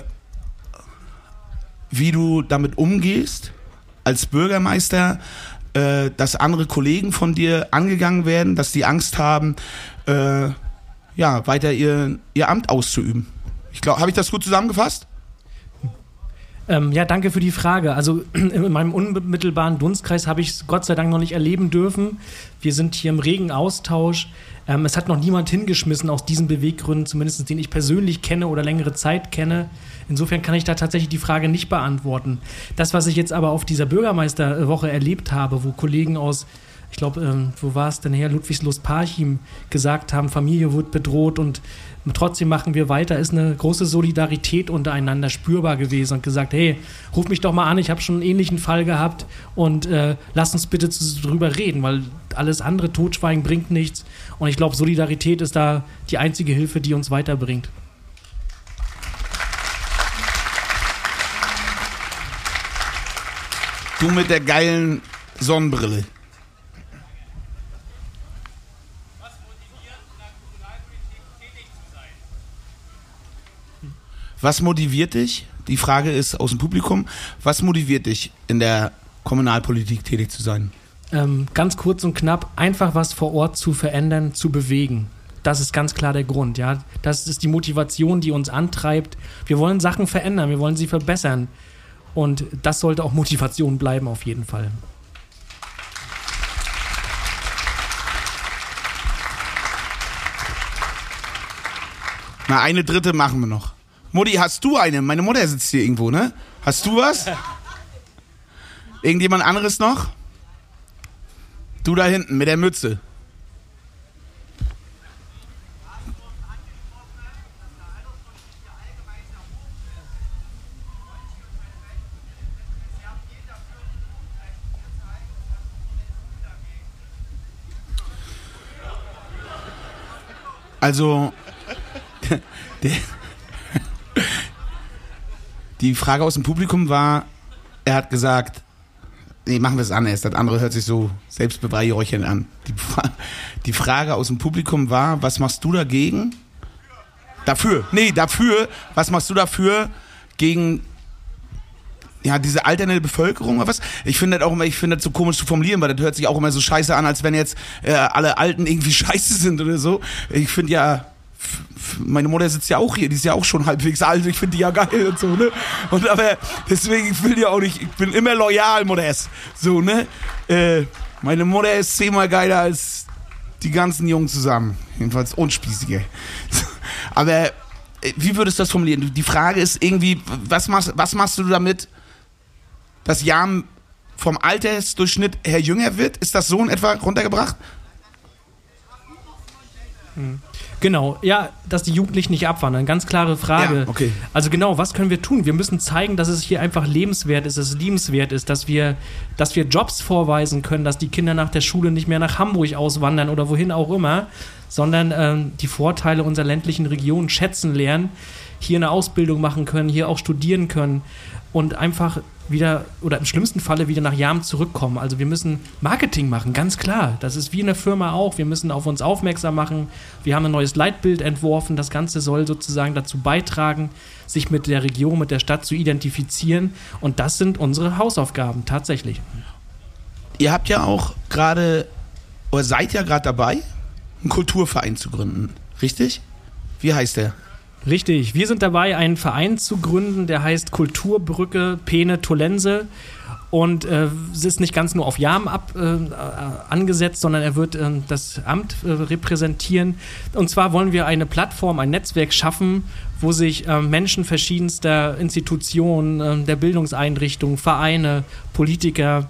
wie du damit umgehst als Bürgermeister, äh, dass andere Kollegen von dir angegangen werden, dass die Angst haben, äh, ja, weiter ihr, ihr Amt auszuüben. Ich glaube, habe ich das gut zusammengefasst? Ähm, ja, danke für die Frage. Also in meinem unmittelbaren Dunstkreis habe ich es Gott sei Dank noch nicht erleben dürfen. Wir sind hier im regen Austausch. Ähm, es hat noch niemand hingeschmissen aus diesen Beweggründen, zumindest den ich persönlich kenne oder längere Zeit kenne. Insofern kann ich da tatsächlich die Frage nicht beantworten. Das, was ich jetzt aber auf dieser Bürgermeisterwoche erlebt habe, wo Kollegen aus, ich glaube, ähm, wo war es denn her, Ludwigslust-Parchim gesagt haben, Familie wird bedroht und trotzdem machen wir weiter, ist eine große Solidarität untereinander spürbar gewesen und gesagt, hey, ruf mich doch mal an, ich habe schon einen ähnlichen Fall gehabt und äh, lass uns bitte drüber reden, weil alles andere Totschweigen bringt nichts und ich glaube, Solidarität ist da die einzige Hilfe, die uns weiterbringt. Du mit der geilen Sonnenbrille. Was motiviert dich? Die Frage ist aus dem Publikum. Was motiviert dich, in der Kommunalpolitik tätig zu sein? Ähm, ganz kurz und knapp, einfach was vor Ort zu verändern, zu bewegen. Das ist ganz klar der Grund. Ja? Das ist die Motivation, die uns antreibt. Wir wollen Sachen verändern, wir wollen sie verbessern. Und das sollte auch Motivation bleiben, auf jeden Fall. Na, eine dritte machen wir noch. Mutti, hast du eine? Meine Mutter sitzt hier irgendwo, ne? Hast du was? Irgendjemand anderes noch? Du da hinten mit der Mütze. Also, der, die Frage aus dem Publikum war, er hat gesagt, nee, machen wir es anders, das andere hört sich so selbstbeweihräuchernd an. Die, die Frage aus dem Publikum war, was machst du dagegen? Dafür, nee, dafür, was machst du dafür gegen ja, diese alternde Bevölkerung oder was? Ich finde das auch immer, ich finde das so komisch zu formulieren, weil das hört sich auch immer so scheiße an, als wenn jetzt äh, alle Alten irgendwie scheiße sind oder so. Ich finde ja, f- f- meine Mutter sitzt ja auch hier, die ist ja auch schon halbwegs alt, ich finde die ja geil und so, ne? Und aber deswegen, ich will die auch nicht, ich bin immer loyal, Modest. So, ne? Äh, meine Mutter ist zehnmal geiler als die ganzen Jungen zusammen. Jedenfalls unspießiger. Aber äh, wie würdest du das formulieren? Die Frage ist irgendwie, was machst, was machst du damit, dass Jam vom Altersdurchschnitt her jünger wird? Ist das so in etwa runtergebracht? Genau, ja, dass die Jugendlichen nicht abwandern. Ganz klare Frage. Ja, okay. Also genau, was können wir tun? Wir müssen zeigen, dass es hier einfach lebenswert ist, dass es liebenswert ist, dass wir, dass wir Jobs vorweisen können, dass die Kinder nach der Schule nicht mehr nach Hamburg auswandern oder wohin auch immer, sondern ähm, die Vorteile unserer ländlichen Region schätzen lernen, hier eine Ausbildung machen können, hier auch studieren können und einfach wieder oder im schlimmsten Falle wieder nach Jam zurückkommen. Also wir müssen Marketing machen, ganz klar. Das ist wie in der Firma auch. Wir müssen auf uns aufmerksam machen. Wir haben ein neues Leitbild entworfen. Das Ganze soll sozusagen dazu beitragen, sich mit der Region, mit der Stadt zu identifizieren. Und das sind unsere Hausaufgaben, tatsächlich. Ihr habt ja auch gerade, oder seid ja gerade dabei, einen Kulturverein zu gründen. Richtig? Wie heißt der? Richtig, wir sind dabei, einen Verein zu gründen, der heißt Kulturbrücke Peene Tollense und äh, es ist nicht ganz nur auf Jam ab, äh, angesetzt, sondern er wird äh, das Amt äh, repräsentieren. Und zwar wollen wir eine Plattform, ein Netzwerk schaffen, wo sich äh, Menschen verschiedenster Institutionen, äh, der Bildungseinrichtungen, Vereine, Politiker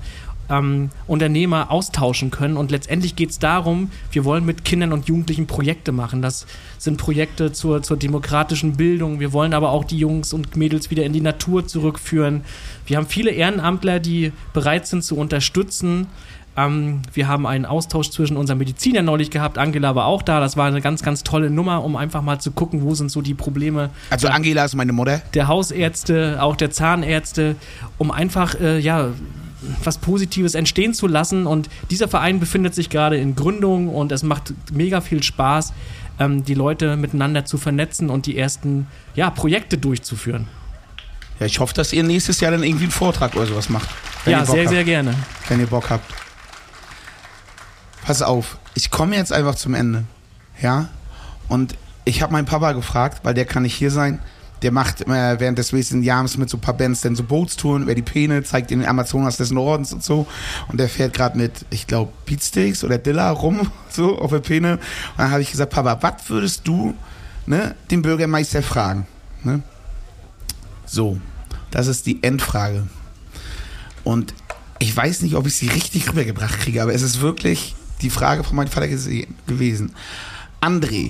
ähm, Unternehmer austauschen können. Und letztendlich geht es darum, wir wollen mit Kindern und Jugendlichen Projekte machen. Das sind Projekte zur, zur demokratischen Bildung. Wir wollen aber auch die Jungs und Mädels wieder in die Natur zurückführen. Wir haben viele Ehrenamtler, die bereit sind zu unterstützen. Ähm, wir haben einen Austausch zwischen unseren Medizinern neulich gehabt. Angela war auch da. Das war eine ganz, ganz tolle Nummer, um einfach mal zu gucken, wo sind so die Probleme. Also Angela ist meine Mutter. Der Hausärzte, auch der Zahnärzte, um einfach, äh, ja, was Positives entstehen zu lassen. Und dieser Verein befindet sich gerade in Gründung und es macht mega viel Spaß, ähm, die Leute miteinander zu vernetzen und die ersten, ja, Projekte durchzuführen. Ja, ich hoffe, dass ihr nächstes Jahr dann irgendwie einen Vortrag oder sowas macht. Ja, sehr, habt. sehr gerne. Wenn ihr Bock habt. Pass auf, ich komme jetzt einfach zum Ende, ja, und ich habe meinen Papa gefragt, weil der kann nicht hier sein, der macht äh, während des nächsten Jahres mit so ein paar Bands dann so Bootstouren über die Peene, zeigt in den Amazonas des Nordens und so, und der fährt gerade mit, ich glaube, Beatsteaks oder Dilla rum, so, auf der Peene, und dann habe ich gesagt, Papa, was würdest du, ne, den Bürgermeister fragen, ne? So, das ist die Endfrage, und ich weiß nicht, ob ich sie richtig rübergebracht kriege, aber es ist wirklich die Frage von meinem Vater gesehen, gewesen. André.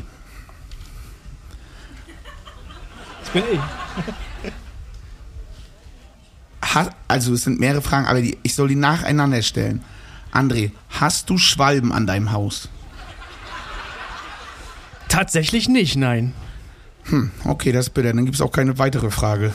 Das bin ich. Ha, also es sind mehrere Fragen, aber die, ich soll die nacheinander stellen. André, hast du Schwalben an deinem Haus? Tatsächlich nicht, nein. Hm, okay, das ist bitter. Dann gibt es auch keine weitere Frage.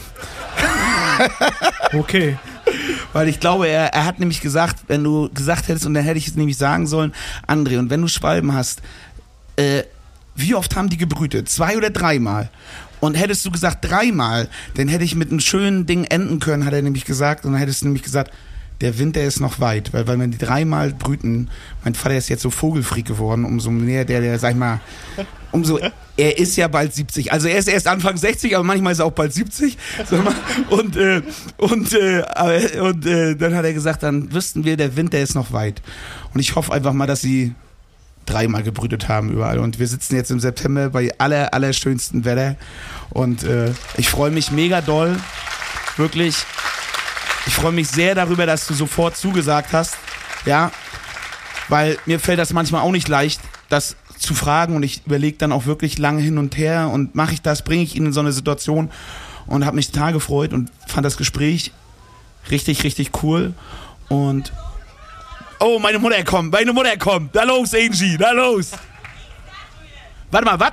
Okay. Weil ich glaube, er, er hat nämlich gesagt, wenn du gesagt hättest, und dann hätte ich es nämlich sagen sollen, André, und wenn du Schwalben hast, äh, wie oft haben die gebrütet? Zwei oder dreimal? Und hättest du gesagt dreimal, dann hätte ich mit einem schönen Ding enden können, hat er nämlich gesagt. Und dann hättest du nämlich gesagt, der Winter ist noch weit. Weil, weil wenn die dreimal brüten, mein Vater ist jetzt so Vogelfreak geworden, umso mehr der, der, sag ich mal, umso, er ist ja bald siebzig. Also er ist erst Anfang sechzig, aber manchmal ist er auch bald siebzig. Sag mal. Und, äh, und, äh, und äh, dann hat er gesagt, dann wüssten wir, der Winter ist noch weit. Und ich hoffe einfach mal, dass sie dreimal gebrütet haben überall. Und wir sitzen jetzt im September bei aller, allerschönsten Wetter. Und äh, ich freue mich mega doll. Wirklich. Ich freue mich sehr darüber, dass du sofort zugesagt hast. Ja. Weil mir fällt das manchmal auch nicht leicht, das zu fragen. Und ich überlege dann auch wirklich lange hin und her. Und mache ich das, bringe ich ihn in so eine Situation. Und habe mich total gefreut und fand das Gespräch richtig, richtig cool. Und oh, meine Mutter kommt, meine Mutter kommt. Da los, Angie, da los. Warte mal, was?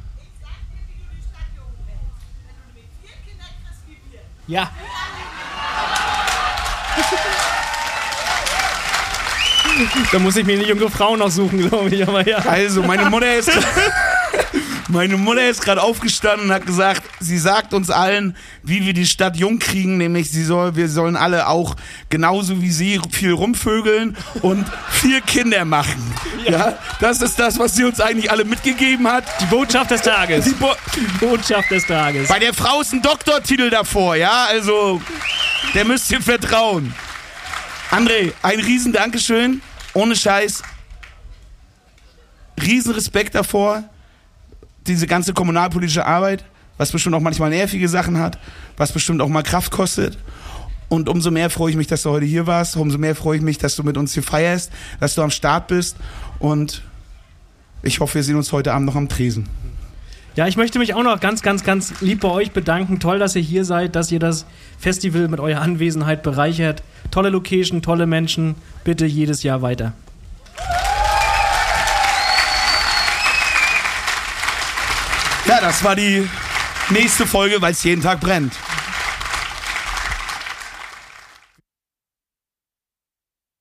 Ja. Da muss ich mir eine junge Frau noch suchen, glaube ich. Aber ja. Also, meine Mutter ist... Meine Mutter ist gerade aufgestanden und hat gesagt, sie sagt uns allen, wie wir die Stadt jung kriegen, nämlich sie soll, wir sollen alle auch genauso wie sie viel rumvögeln und vier Kinder machen. Ja. Ja, das ist das, was sie uns eigentlich alle mitgegeben hat. Die Botschaft des Tages. Die, Bo- die Botschaft des Tages. Bei der Frau ist ein Doktortitel davor, ja, also der müsst ihr vertrauen. André, ein riesen Dankeschön, ohne Scheiß, riesen Respekt davor. Diese ganze kommunalpolitische Arbeit, was bestimmt auch manchmal nervige Sachen hat, was bestimmt auch mal Kraft kostet. Und umso mehr freue ich mich, dass du heute hier warst. Umso mehr freue ich mich, dass du mit uns hier feierst, dass du am Start bist. Und ich hoffe, wir sehen uns heute Abend noch am Tresen. Ja, ich möchte mich auch noch ganz, ganz, ganz lieb bei euch bedanken. Toll, dass ihr hier seid, dass ihr das Festival mit eurer Anwesenheit bereichert. Tolle Location, tolle Menschen. Bitte jedes Jahr weiter. Ja, das war die nächste Folge, weil es jeden Tag brennt.